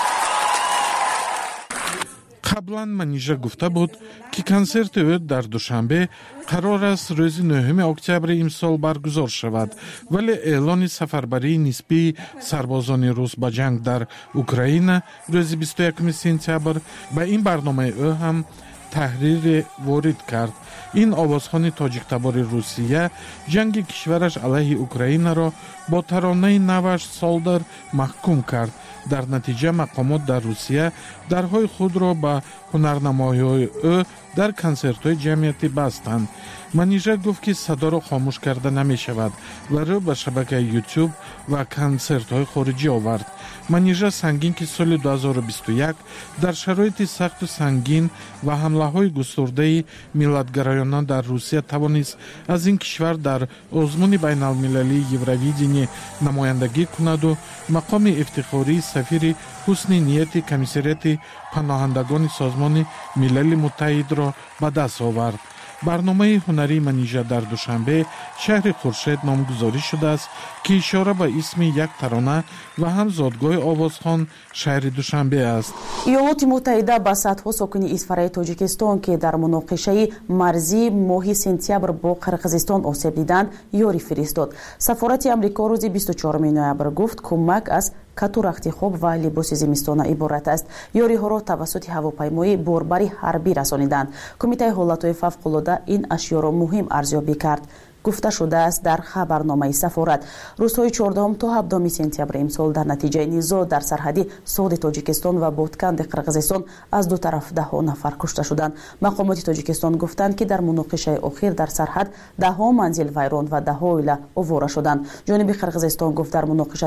қаблан Манижа гуфта буд, ки концерти ӯ дар душанбе қарор аст рӯзи 9 октябри имсол баргузор шавад, вале эълони сафарбарии нисбии сарбозони рус ба ҷанг дар Украина рӯзи 21 сентябр ба ин барномаи ӯ ҳам таҳрире ворид кард. ин овозхони тоҷиктабори Русия ҷанги кишвараш алайҳи Украинаро бо таронаи наваш Солдар маҳкум кард. дар натиҷа мақомот дар Русия дарҳои худро ба ҳунарнамоиҳои ӯ дар консертҳои ҷамъиятӣ бастанд. Манижа гуфт, ки садоро хомӯш карда намешавад ва рӯ ба шабакаи YouTube ва консертҳои хориҷӣ овард. Манижа сангин, ки соли 2021 дар шароити сахту сангин ва ҳамлаҳои густурдаи миллатгароёна дар Русия тавонист аз ин кишвар дар озмуни байналмилалии Евровидение намояндагӣ кунаду мақоми ифтихории сафири ҳусни нияти комиссарияти паноҳандагони созмони милали муттаҳидро ба даст овард. барномаи ҳунарии Манижа дар душанбе шаҳри Хуршед номгузорӣ шудааст, ки ишора ба исми як тарона ва ҳам зодгоҳи овозхон шаҳри Душанбе аст. иёлоти муттаҳида ба садҳо сокини изфараи Тоҷикистон, ки дар муноқишаи марзӣ моҳи сентябр бо Қирғизистон осеб диданд, ёрӣ фиристод. Сафорати Амрико рӯзи 24 ноябр гуфт, кӯмак аз кату рахти хоб ва либоси зимистона иборат аст. ёриҳоро тавассути ҳавопаймои борбари ҳарбӣ расониданд. Кумитаи ҳолатҳои фавқулода ин ашёро муҳим арзёбӣ кард. гуфта шудааст дар хабарномаи сафорат. рӯзҳои 14 то 17 сентябри имсол дар натиҷаи низоъ дар сарҳади соди Тоҷикистон ва Ботканди Қирғизистон аз ду тараф 10 нафар кушта шуданд. мақомоти Тоҷикистон гуфтанд, ки дар муноқишаи охир дар сарҳад 10 манзил вайрон ва 10 оила овора шуданд. ҷониби Қирғизистон гуфт, дар муноқиша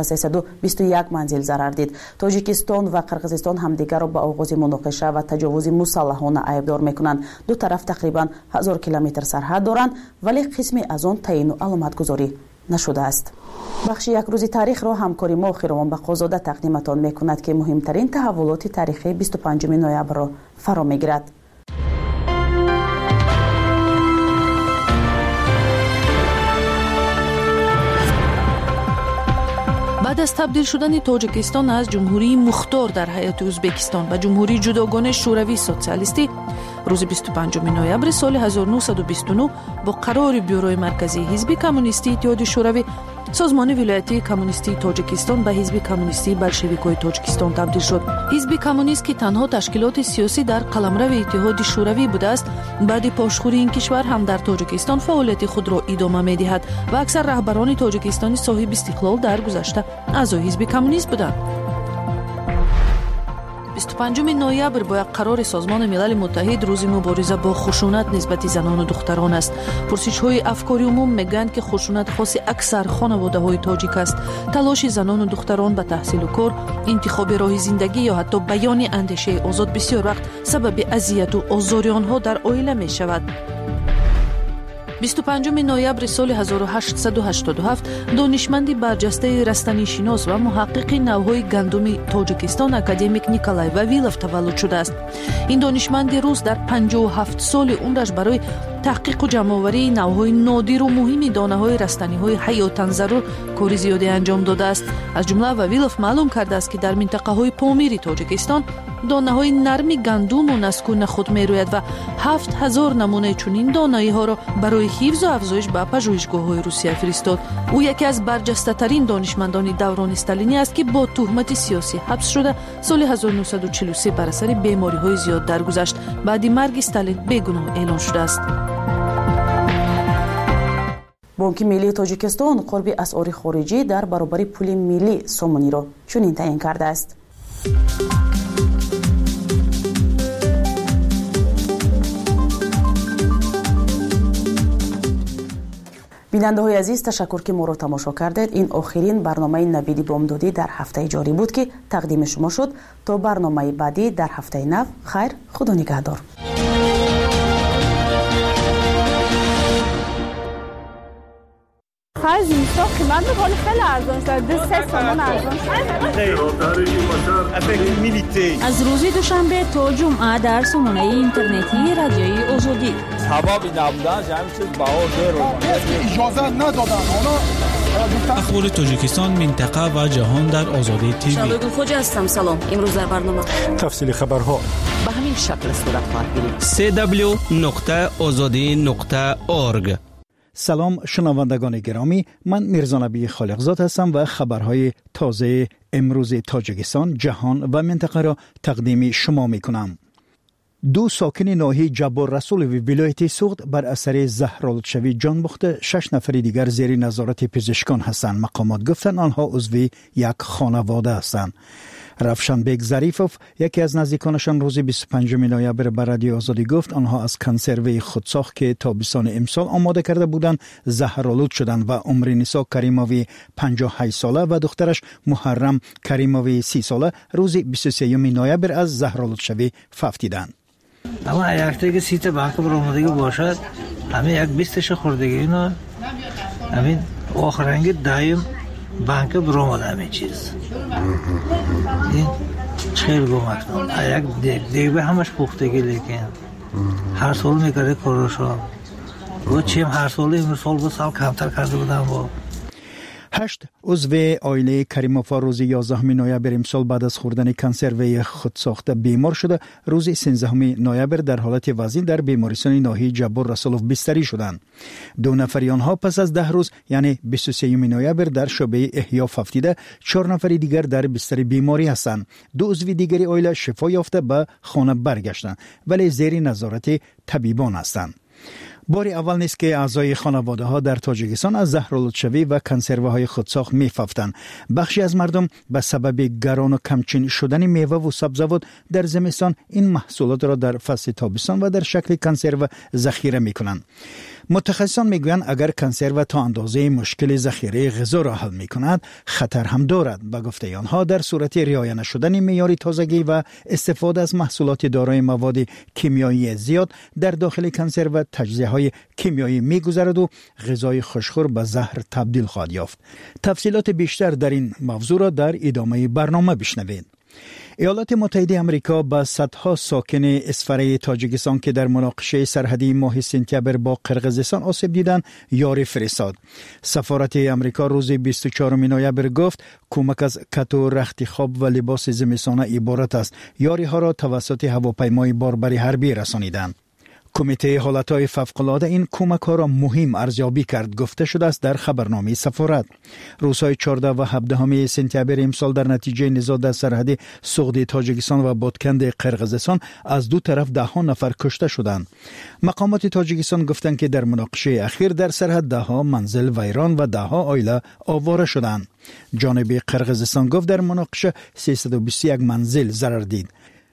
321 манзил зарар дид. Тоҷикистон ва Қирғизистон ҳамдигарро ба оғози муноқиша ва таҷовузи мусаллаҳона айбдор мекунанд. ду тараф тақрибан 1000 километр сарҳад доранд, вале қисми аз он таъину аломатгузорӣ نشده است. بخش یک روزی تاریخ را همکاری ما خیروان بقازاده تقدیمتان میکند که مهمترین تحولات تاریخی 25 نوامبر را فرا میگیرد. بعد از تبدیل شدن تاجیکستان از جمهوری مختار در هیئت ازبکستان و جمهوری جداگانه شوروی سوسیالیستی روز 25 نوامبر سال 1929 با قرار بیوروی مرکزی حزب کمونیستی اتحاد شوروی سازمان ولایتی کمونیستی تاجیکستان به حزب کمونیستی بلشویکای تاجیکستان تبدیل شد. حزب کمونیست که تنها تشکیلات سیاسی در قلمرو اتحاد شوروی بوده است، بعد پاشخوری این کشور هم در تاجیکستان فعالیت خود را ادامه می‌دهد و اکثر رهبران تاجیکستانی صاحب استقلال در گذشته اعضای حزب کمونیست بودند. 25 نوامبر با یک قرار سازمان ملل متحد روز مبارزه با خشونت نسبت زنان و دختران است. پرسش‌های افکاری عموم میگویند که خشونت خاص اکثر خانواده‌های تاجیک است. تلاش زنان و دختران به تحصیل و کار، انتخاب راه زندگی یا حتی بیان اندیشه آزاد بسیار وقت سبب اذیت و آزار آنها در عائله می‌شود. 25 نوامبر سال 1887 دانشمندی برجسته رستنی شناس و محقق نوهای گندم تاجیکستان اکادمیک نیکولای واویلوف تولد شده است. این دانشمند روس در 57 سال عمرش برای تحقیق و جمع‌آوری نوهای نادر و مهم دانه‌های رستنی‌های حیاتاً ضرور کار زیادی انجام داده است. از جمله واویلوف معلوم کرده است که در منطقه‌های پامیر تاجیکستان دانه‌های نرم گندم و نسکو نخود می‌روید و 7000 نمونه چنین دانه‌ها را برای حفظ و افزایش به پژوهشگاه‌های روسیه فرستاد. او یکی از برجسته‌ترین دانشمندان دوران استالینی است که با تهمت سیاسی حبس شده سال 1943 بر اثر بیماری‌های زیاد درگذشت. بعد مرگ استالین بیگناه اعلام شده است. بانک ملی تاجیکستان قرب اسعار خارجی در برابر پول ملی سومونی را چنین تعیین کرده است. بیننده های عزیز، تشکر که ما را تماشا کردید. این آخرین برنامه نوید بامدادی در هفته جاری بود که تقدیم شما شد. تا برنامه بعدی در هفته نو، خیر، خدا نگهدار. خرج زمستان قیمت می‌کنه خیلی ارزان شده، 3 تومان ارزان شده. از روز دوشنبه تا جمعه در سامانه اینترنتی رادیوی آزادی. سببی نبودن همین چیز بها زیر اجازه ندادن. اخبار تاجیکستان، منطقه و جهان در آزادی تیوی. شادو خوجا هستم. سلام. امروز در برنامه تفصیل خبرها به همین شکل صورت خواهد گرفت. www.azadi.org. سلام شنوندگان گرامی، من میرزا نبی خالقزاد هستم و خبرهای تازه امروز تاجیکستان، جهان و منطقه را تقدیم شما می کنم. 2 ساکن ناحیه جبار رسول و ولایت سوخت بر اثر زهرآلودشوی جان باخته، 6 نفر دیگر زیر نظارت پزشکان هستند. مقامات گفتند آنها عضو یک خانواده هستند. رفشنبک ظریفوف، یکی از نزدیکانشان، روز 25 نوامبر به رادیو آزادی گفت آنها از کنسروی خودساخت که تابستان امسال آماده کرده بودند زهرآلود شدند و عمر نسا کریموی 58 ساله و دخترش محرم کریموی 30 ساله روز 23 نوامبر از زهرآلودشوی فوتیدند. اما یک که سیت بانک برآمدگی باشد، همین یک 20 خوردگی اینا، همین آخرنگ دایم بانک برآمده همین چیز. این خیلی گمکنم. یک دیگه همش پختگی، لیکن هر سال میکرده کارشا و چیم هر سال این سال با سال کمتر کرده بودم. با 8 عضو عائله کریموفا روز 11 نوامبر امسال بعد از خوردن کنسروی خودساخته بیمار شده. روز 13 نوامبر در حالت وضعی در بیمارستان ناحیه جبار رسولوف بستری شدند. 2 نفر آنها پس از 10 روز یعنی 23 نوامبر در شعبه احیا فوتیده، 4 نفر دیگر در بستر بیماری هستند. 2 عضو دیگری عائله شفا یافته به خانه برگشتند ولی زیر نظارت طبیبان هستند. بار اول نیست که اعضای خانواده ها در تاجیکستان از زهرآلودشوی و کنسروه های خودساخت می‌فوتند. بخشی از مردم به سبب گران و کمچین شدن میوه و سبزیجات در زمستان این محصولات را در فصل تابستان و در شکل کنسرو ذخیره می‌کنند. متخصصان میگویند اگر کنسرو تا اندازه مشکل ذخیره غذا را حل میکند خطر هم دارد. به گفته آنها در صورت رعایت نشدن معیار تازگی و استفاده از محصولات دارای مواد کیمیایی زیاد در داخل کنسرو تجزیه‌های کیمیایی میگذرد و غذای خوشخور به زهر تبدیل خواهد یافت. تفصیلات بیشتر در این موضوع را در ادامه برنامه بشنوید. ایالات متحده آمریکا با صدها ساکن اسفره تاجیکستان که در مناقشه سرحدی ماه سپتامبر با قرقیزستان آسیب دیدند یاری فرستاد. سفارت آمریکا روز 24 نوامبر گفت کمک از کت و رخت خواب و لباس زمستانه عبارت است. یاری ها را توسط هواپیمای باربری حربی رسانیدند. کمیته حالتهای فوق‌العاده این کمک ها را مهم ارزیابی کرد گفته شده است در خبرنامه سفارت. روزهای 14 و 17 سپتامبر امسال در نتیجه نزاع در سرحد سغد تاجیکستان و بادکند قرقیزستان از دو طرف 10 نفر کشته شدند. مقامات تاجیکستان گفتند که در مناقشه اخیر در سرحد 10 منزل ویران و 10 عائله آواره شدند. جانب قرقیزستان گفت در مناقشه 321 منزل ضرر دید.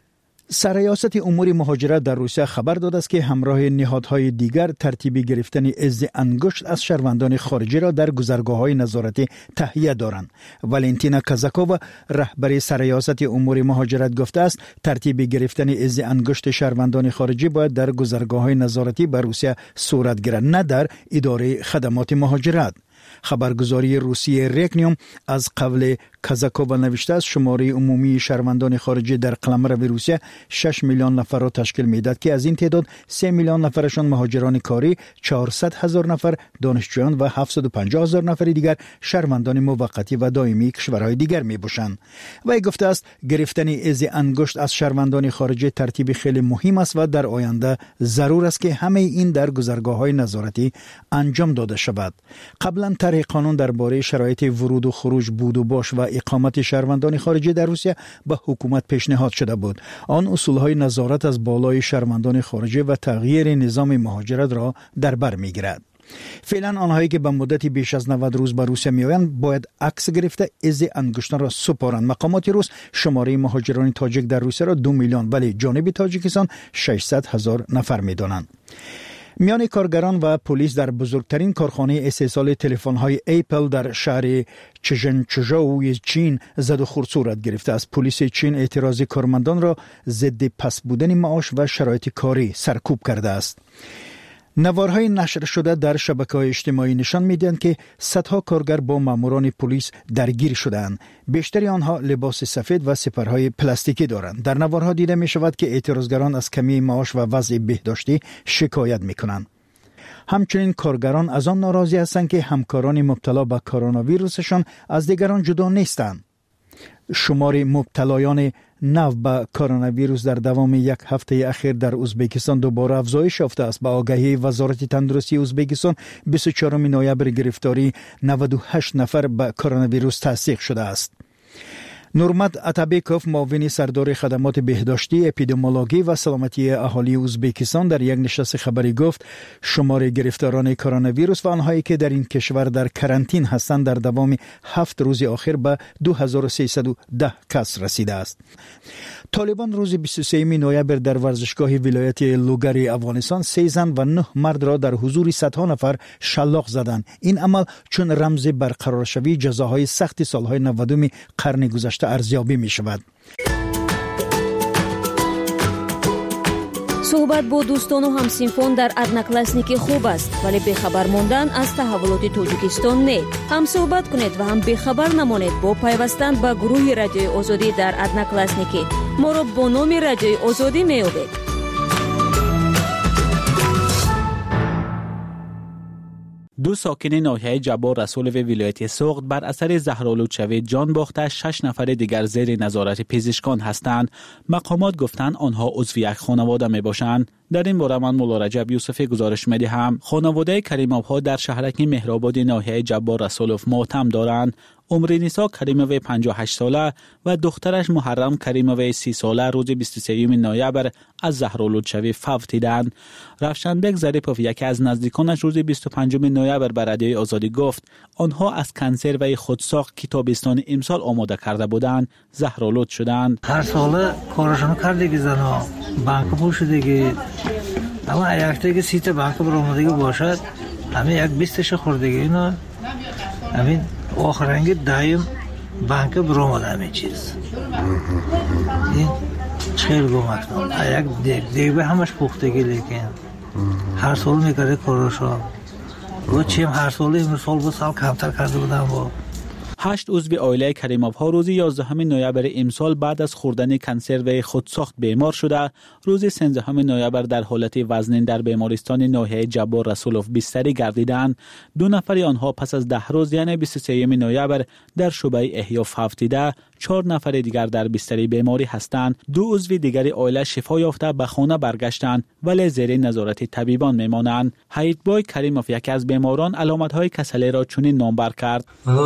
سرریاست امور مهاجرت در روسیه خبر داده است که همراه نهادهای دیگر ترتیب گرفتن عضو انگشت از شهروندان خارجی را در گذرگاه‌های نظارتی تهیه دارند. والنتینا کازاکووا رهبر سرریاست امور مهاجرت گفته است ترتیب گرفتن عضو انگشت شهروندان خارجی باید در گذرگاه‌های نظارتی به روسیه صورت گیرد نه در اداره خدمات مهاجرت. خبرگزاری روسیه ریکنیوم از قبل کازاکووا نوشته است شماره عمومی شهروندان خارجی در قلمرو روسیه 6 میلیون نفر را تشکیل می‌دهد که از این تعداد 3 میلیون نفرشان مهاجران کاری، 400,000 نفر دانشجویان و 750,000 نفر دیگر شهروندان موقتی و دائمی کشورهای دیگر میباشند. وی گفته است گرفتن عضو انگشت از شهروندان خارجی ترتیب خیلی مهم است و در آینده ضرور است که همه این در گذرگاه‌های نظارتی انجام داده شود. قبلا طرح قانون درباره شرایط ورود و خروج بود و باش و اقامت شهروندان خارجی در روسیه به حکومت پیشنهاد شده بود. آن اصولهای نظارت از بالای شهروندان خارجی و تغییر نظام مهاجرت را در بر میگیرد. فعلا آنهایی که به مدت بیش از 90 روز به روسیه میآیند باید عکس گرفته عضو انگشتان را سپارند. مقامات روس شماره مهاجران تاجیک در روسیه را 2 میلیون ولی جانب تاجیکستان 600,000 نفر میدانند. میان کارگران و پلیس در بزرگترین کارخانه استحصال تلفن‌های اپل در شهر چژنچژو چین زد و خورد صورت گرفته است. پلیس چین اعتراض کارمندان را ضد پس بودن معاش و شرایط کاری سرکوب کرده است. نوارهای نشر شده در شبکه‌های اجتماعی نشان می‌دهند که صدها کارگر با ماموران پلیس درگیر شدند. بیشتر آنها لباس سفید و سپرهای پلاستیکی دارند. در نوارها دیده می‌شود که اعتراضگران از کمی معاش و وضع بهداشتی شکایت می‌کنند. همچنین کارگران از آن ناراضی هستند که همکاران مبتلا به کرونا ویروسشان از دیگران جدا نیستند. شمار مبتلایان نو به کرونا ویروس در دوام یک هفته اخیر در ازبکستان دوباره افزایش یافته است. با آگهی وزارت تندرستی ازبکستان 24 نوامبر گرفتاری 98 نفر به کرونا ویروس تصدیق شده است. نورمت اتابکوف معاون سردار خدمات بهداشتی، اپیدمیولوژی و سلامتی اهالی ازبکستان در یک نشست خبری گفت شمار گرفتاران کرونا ویروس و آنهایی که در این کشور در کرانتین هستند در دوام 7 روز اخیر به 2310 کس رسیده است. طالبان روز 23 نوامبر در ورزشگاه ولایت لوگری افغانستان 3 زن و 9 مرد را در حضور صدها نفر شلاق زدند. این عمل چون رمز برقرار شوی جزاهای سخت سالهای 90 قرن گذشته ارزیابی می شود. صحبت با دوستان و همسینفون در ادناکلاسنیکی خوب است ولی بخبر موندن از تحولات تاجیکستان نه. هم صحبت کنید و هم بخبر نمانید با پیوستن به گروه رادیوی آزادی در ادناکلاسنیکی. ما را با نام رادیوی آزادی می‌یابید. دو ساکن ناحیه جبار رسول و ولایت سغد بر اثر زهرآلودشوی جان باخته 6 نفر دیگر زیر نظارت پزشکان هستند. مقامات گفتند آنها عضو یک خانواده می باشند. در این باره من مولا رجب یوسفی گزارش می‌دهم. خانواده کریموف ها در شهرک مهرآباد ناحیه جبار رسولوف ماتم دارند. عمر نیسا کریموف 58 ساله و دخترش محرم کریموف 30 ساله روز 23 نوامبر از زهرآلودشوی فوت دیدند. رفشنبک ظریفوف یکی از نزدیکانش روز 25 نوامبر به رادیوی آزادی گفت آنها از کنسروی خودساخت که تابستان امسال آماده کرده بودند زهرآلود شدند. هر ساله کارشون کرده که زنها بانک پوش دیگه اما یک که سیت بانک برآمدگی باشد همین یک 20 خوردگی اینا همین آخرنگی دایم بانک برآمد همین چیز این خیلی گمکنم یک دیگه به همش پختگی لیکن هر سال میکرده کاراشو و چیم هر سال این سال به سال کمتر کرده بودم با 8 عضو عائله کریموف ها روز 11 نوامبر امسال بعد از خوردن کنسرو خودساخت بیمار شده. روز 13 نوامبر در حالت وزنین در بیمارستان ناحیه جبار رسولوف بستری گردیدند. 2 نفر آنها پس از 10 روز یعنی 23 نوامبر در شعبه احیاف هفتیده، 4 نفر دیگر در بستری بیماری هستند. 2 عضو دیگر عائله شفا یافته به خانه برگشتند ولی زیر نظارت طبیبان میمانند. حیدبای کریموف یکی از بیماران علامت‌های کسلی را چنین نامبر کرد.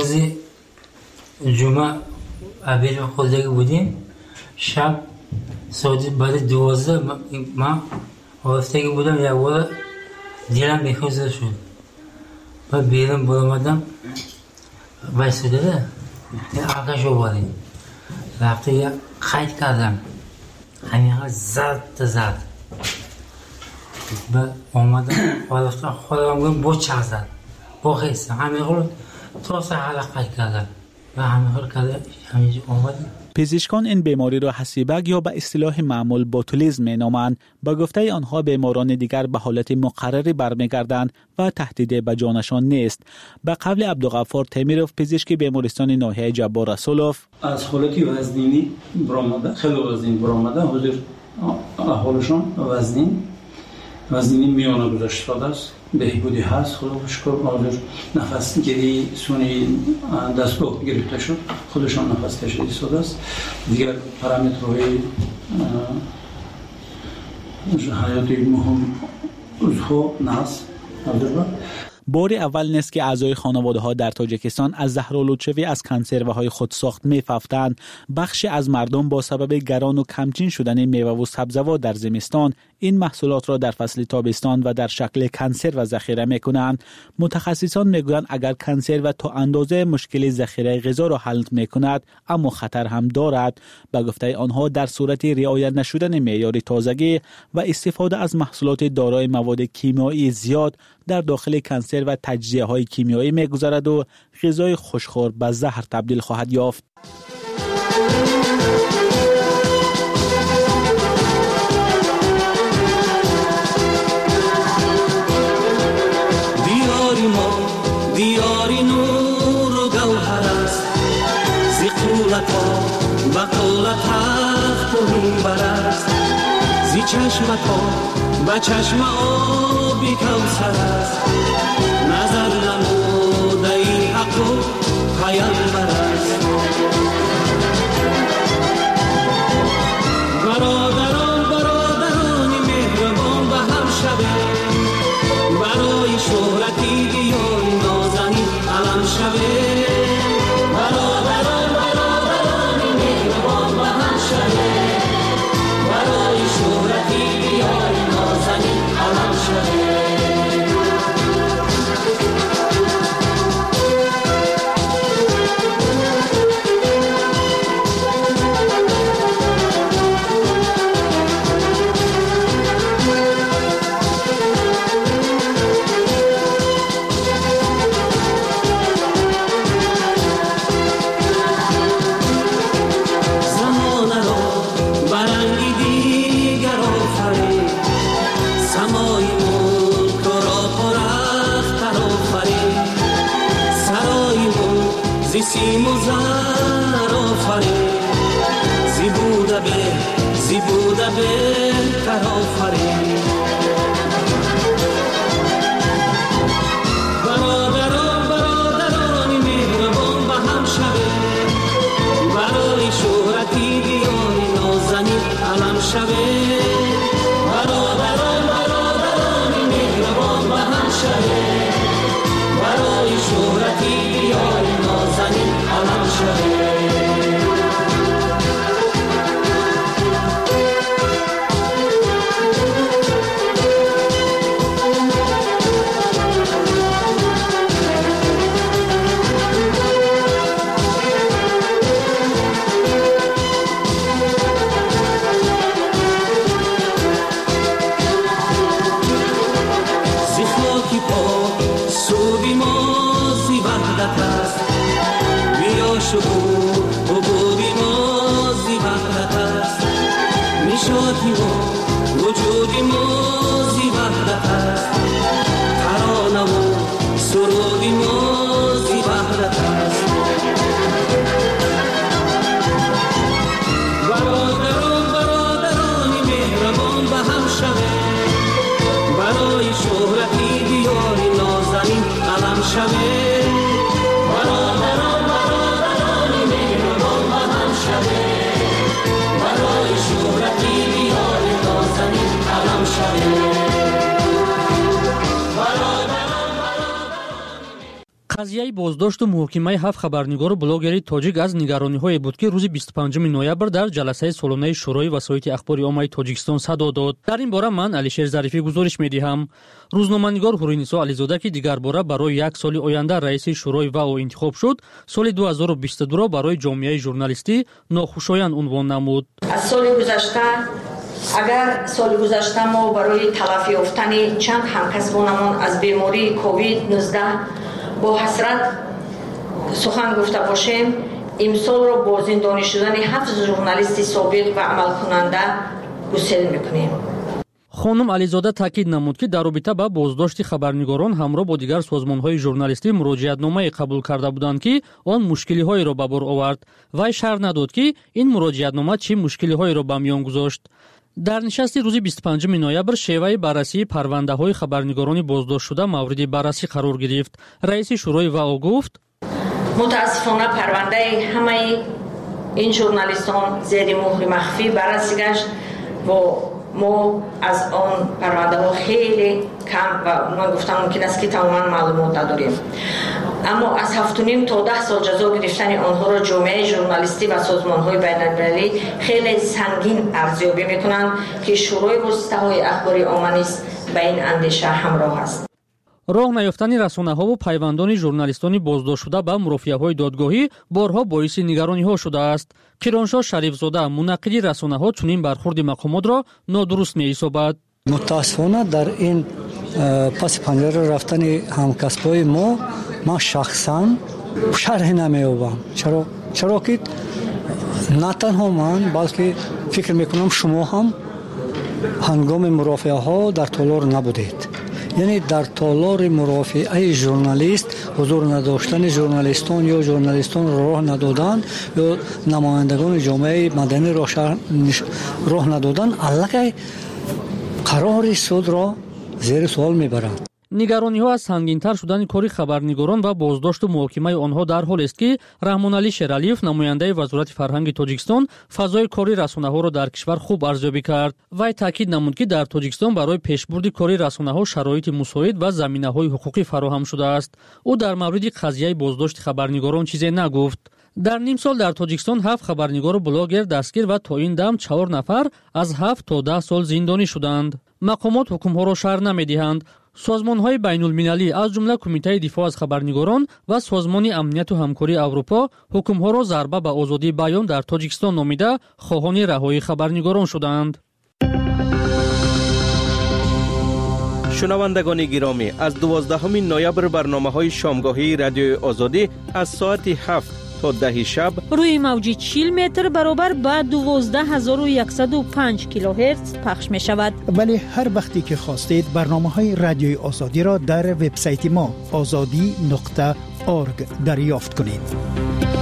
جمعه عبیر خوردگی بودیم شب ساعت بعد 12 من آفتگی بودم یک بار دیرم بیخوزده شد و بیرم برامدم بایستده ده آقاش آوردیم رفته یک خیط کردم همین ها زد و آمدم آرفتم خودم گویم با چه زد با خیستم همین خود تا سه حلق خیط کردم و همینجا آمدیم. پزشکان این بیماری را حسیبک یا به اصطلاح معمول بوتولیزم مینامند. با گفته آنها بیماران دیگر به حالت مقرری برمیگردند و تهدید به جانشان نیست. به قول عبدالغفار تیمیروف پزشک بیمارستان ناحیه جبار رسولوف از حالت وزنینی برآمده خیلی وزنین برآمده حاضر احوالشان وزنینی میانه گذاشته است بهبودی هست خدا شکر حاضر نفس گیری سونی دستگاه گرفته شد خودشان نفس کشیده ایستاده است دیگر پارامترهای حیاتی مهم عضو نفس حاضر بار اول نیست که اعضای خانواده ها در تاجیکستان از زهرآلودشوی از کنسروهای خودساخت می‌افتند. بخشی از مردم با سبب گران و کمچین شدن میوه و سبزوات در زمستان این محصولات را در فصل تابستان و در شکل کنسرو ذخیره می‌کنند. متخصصان می‌گویند اگر کنسرو تا اندازه مشکل ذخیره غذا را حل می‌کند اما خطر هم دارد. به گفته آنها در صورت رعایت نشدن معیار تازگی و استفاده از محصولات دارای مواد کیمیایی زیاد در داخل کنسرو و تجزیه‌های کیمیایی می‌گذرد و غذای خوشخوار به زهر تبدیل خواهد یافت. دیاری نور و گوهر است زی قولت ها و قولت تخت و منبر است زی چشمت ها و چشم آبی کوثر است نظر نموده ای حق و پیامبر است برادران مهربان به هم شده برای شهرتی دیاری نازنین علم شده برادران مهربان به هم شده برای شهرتی دیاری نازنین علم شده سیم و زر آفرین زی بوده بهتر آفرین برادران مهربان به هم شده برای شهرتی دیاری نازنین علم شده برادران مهربان به هم شده برای شهرتی دیاری نازنین علم شده و وجود ما زی وحدت است ترانه و سرود ما زی وحدت است برادران مهربان به هم شوید برای شهرتی دیاری نازنین علم شوید برادران مهربان به هم شوید برای شهرتی دیاری نازنین علم شوید قضیه بازداشت و محاکمه 7 خبرنگار و بلاگری تاجیک از نگرانی‌های بود که روز 25 نوامبر در جلسه سالانه شورای وسایط اخبار عامه تاجیکستان صدا داد. در این باره من علیشیر ظریفی گزارش می‌دهم. روزنامه‌نگار حورینیسا علیزاده که دیگر باره برای یک سال آینده رئیس شورای واو انتخاب شد، سال 2022 را برای جامعه ژورنالیستی ناخوشایند عنوان نمود. از سال گذشته اگر سال گذشته ما برای تلافی یافتن چند همکسبانمان از بیماری کووید 19 با حسرت سخن گفته باشیم، امسال را با زندانی شدن 7 ژورنالیست سابق و عمل کننده گسیل میکنیم. خانم علیزاده تاکید نمود که در رابطه با بازداشت خبرنگاران همراه با دیگر سازمان‌های ژورنالیستی مراجعتنامه قبول کرده بودند که آن مشکلی‌هایی را به بار آورد. وی شرح نداد که این مراجعتنامه چه مشکلی‌هایی را به میان گذاشت. در نشست روز 25 نوامبر شیوه بررسی پرونده‌های خبرنگاران بازداشت شده مورد بررسی قرار گرفت. رئیس شورای واو گفت: متاسفانه پرونده همه این ژورنالیستان زیر مهر مخفی بررسی گشت و ما از آن پرونده ها خیلی کم و من گفتم ممکن است که تماما معلومات نداریم. اما از 7.5 تا 10 سال جزا گرفتن آنها را جامعه ژورنالیستی و سازمان‌های بین‌المللی خیلی سنگین ارزیابی می‌کنند که شورای واسطه‌های اخبار عامه نیز به این اندیشه همراه است. راه نیافتن رسانه‌ها و پیوندان ژورنالیستان بازداشت شده به مرافعه‌های دادگاهی بارها باعث نگرانی‌ها شده است. کرانشاه شریفزاده منعقدی رسانه‌ها چنین برخورد مقامات را نادرست می‌حسابد. متأسفانه در این پس پنجره رفتن همکسبای ما شخصاً شرح نمی‌یابم. چرا که نه تنها من بلکه فکر می‌کنم شما هم هنگام مرافعه‌ها در تالار نبودید. یعنی در تالار مرافعه ژورنالیست حضور نداشتن ژورنالیستان یا ژورنالیستان راه ندادن یا نمایندگان جامعه مدنی راه ندادن علاقه قرار سود را زیر سوال میبرند. نگرانی‌ها از سنگین‌تر شدن کار خبرنگاران و بازداشت و محاکمه آنها در حال است که رحمانعلی شیرعلیف نماینده وزارت فرهنگ تاجیکستان فضای کاری رسانه‌ها را در کشور خوب ارزیابی کرد. وی تاکید نمود که در تاجیکستان برای پیشبرد کاری رسانه‌ها شرایط مساعد و زمینه‌های حقوقی فراهم شده است. او در مورد قضیه بازداشت خبرنگاران چیزی نگفت. در نیم سال در تاجیکستان 7 خبرنگار و بلاگر دستگیر و تا این دم 4 نفر از 7 تا 10 سال زندانی شدند. مقامات حکم‌ها را شرح نمی‌دهند. سازمان‌های بین‌المللی از جمله کمیته دفاع از خبرنگاران و سازمان امنیت و همکاری اروپا حکم‌ها را ضربه به آزادی بیان در تاجیکستان نامیده خواهان رهایی خبرنگاران شدند. شنوندگان گرامی، از 12 نوامبر برنامه‌های شامگاهی رادیوی آزادی از ساعت 7 تا 10 شب روی موج 40 متر برابر با 12105 کیلوهرتز پخش می شود. ولی هر وقتی که خواستید برنامه‌های رادیوی آزادی را در وبسایت ما azadi.org دریافت کنید.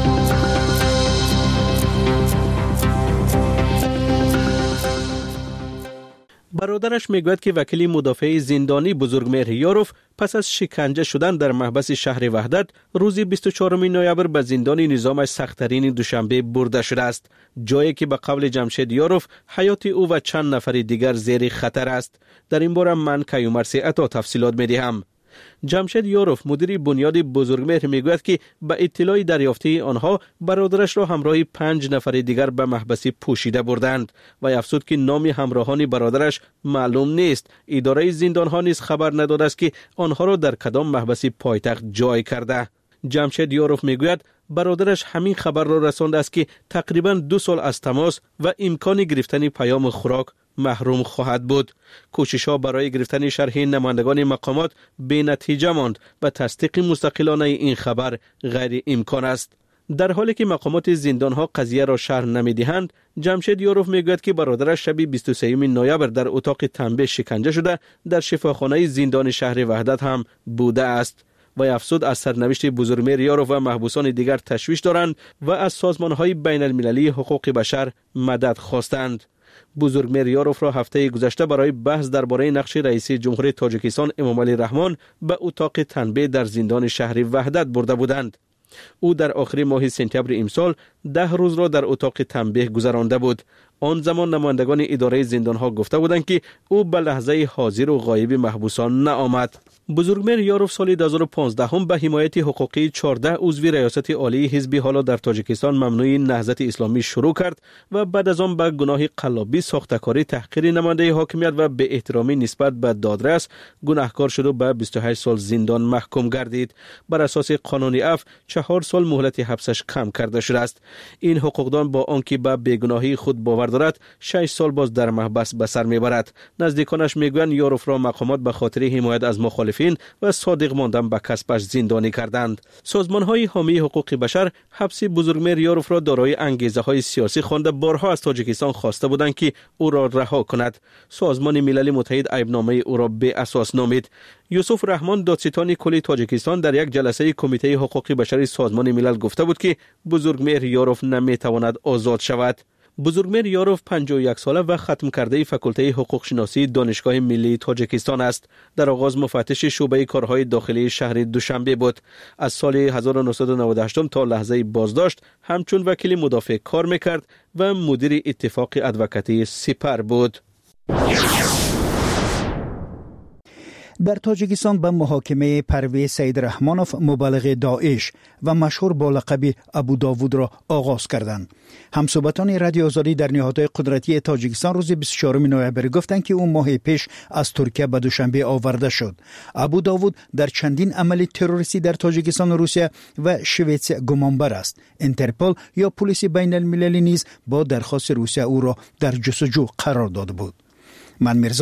برادرش میگوید که وکیل مدافع زندانی بزرگمهر یاروف پس از شکنجه شدن در محبس شهر وحدت روز 24 نوامبر به زندان نظامش سخت‌ترین دوشنبه برده شده است، جایی که به قول جمشید یاروف حیات او و چند نفر دیگر زیر خطر است. در این باره من کیومرث عطا تفصیلات میدهم. جمشید یاروف مدیر بنیاد بزرگمهر میگوید که به اطلاع دریافتی آنها برادرش را همراه 5 نفر دیگر به محبس پوشیده بردند و افزود که نام همراهان برادرش معلوم نیست. اداره زندانها نیز خبر نداده است که آنها را در کدام محبس پایتخت جای کرده. جمشید یاروف میگوید برادرش همین خبر را رسانده است که تقریبا 2 سال از تماس و امکان گرفتن پیام خوراک محروم خواهد بود. کوشش‌ها برای گرفتن شرح نمایندگان مقامات بی نتیجه ماند و تصدیق مستقلانه این خبر غیر امکان است. در حالی که مقامات زندانها قضیه را شرح نمیدهند، جمشید یاروف میگوید که برادرش شب 23 نوامبر در اتاق تنبیه شکنجه شده در شفاخانه زندان شهر وحدت هم بوده است. و افزود از سرنوشت بزرگمهر یاروف و محبوسان دیگر تشویش دارند و از سازمان‌های بین المللی حقوق بشر مدد خواستند. بزرگمهر یاروف را هفته گذشته برای بحث درباره نقش رئیس جمهور تاجیکستان امامعلی رحمان به اتاق تنبیه در زندان شهر وحدت برده بودند. او در آخر ماه سپتامبر امسال 10 روز را در اتاق تنبیه گذرانده بود. آن زمان نمایندگان اداره زندانها گفته بودند که او به لحظه حاضر و غایب محبوسان نآمد. بزرگمهر یاروف سال 2015 به حمایت حقوقی 14 عضو ریاست عالی حزب حالا در تاجیکستان ممنوع نهضت اسلامی شروع کرد و بعد از آن به گناه قلابی، ساختکاری، تحقیر نماینده حاکمیت و به احترامی نسبت به دادرس گناهکار شد و به 28 سال زندان محکوم گردید. بر اساس قانون عفو 4 سال مهلت حبسش کم کرده شده است. این حقوقدان با آنکه به بیگناهی خود باور دارد 6 سال باز در محبس به سر میبرد. نزدیکانش میگویند یاروف را مقامات به خاطر حمایت از مخالفین و صادق ماندن به کسبش زندانی کردند. سازمان‌های حامی حقوق بشر حبس بزرگمهر یاروف را دارای انگیزه‌های سیاسی خوانده بارها از تاجیکستان خواسته بودند که او را رها کند. سازمان ملل متحد عیبنامه او را بی اساس نامید. یوسف رحمان دادستان کلی تاجیکستان در یک جلسه کمیته حقوق بشری سازمان ملل گفته بود که بزرگمهر یاروف نمیتواند آزاد شود. بزرگمهر یاروف 51 ساله و ختم کرده فاکولته حقوق شناسی دانشگاه ملی تاجیکستان است. در آغاز مفتش شعبه کارهای داخلی شهر دوشنبه بود. از سال 1998 تا لحظه بازداشت همچون وکیل مدافع کار میکرد و مدیر اتفاق ادوکاتی سپر بود. در تاجیکستان به محاکمه پرویز سید رحمانوف مبلغ داعش و مشهور با لقب ابو داوود را آغاز کردند. همصحبتان رادیو آزادی در نهادهای قدرتی تاجیکستان روز 24 نوامبر گفتند که او ماه پیش از ترکیه به دوشنبه آورده شد. ابو داوود در چندین عمل تروریستی در تاجیکستان و روسیه و شویتس گمانبر است. اینترپل یا پلیس بین المللی نیز با درخواست روسیه او را در جستجو قرار داده بود. من میرزا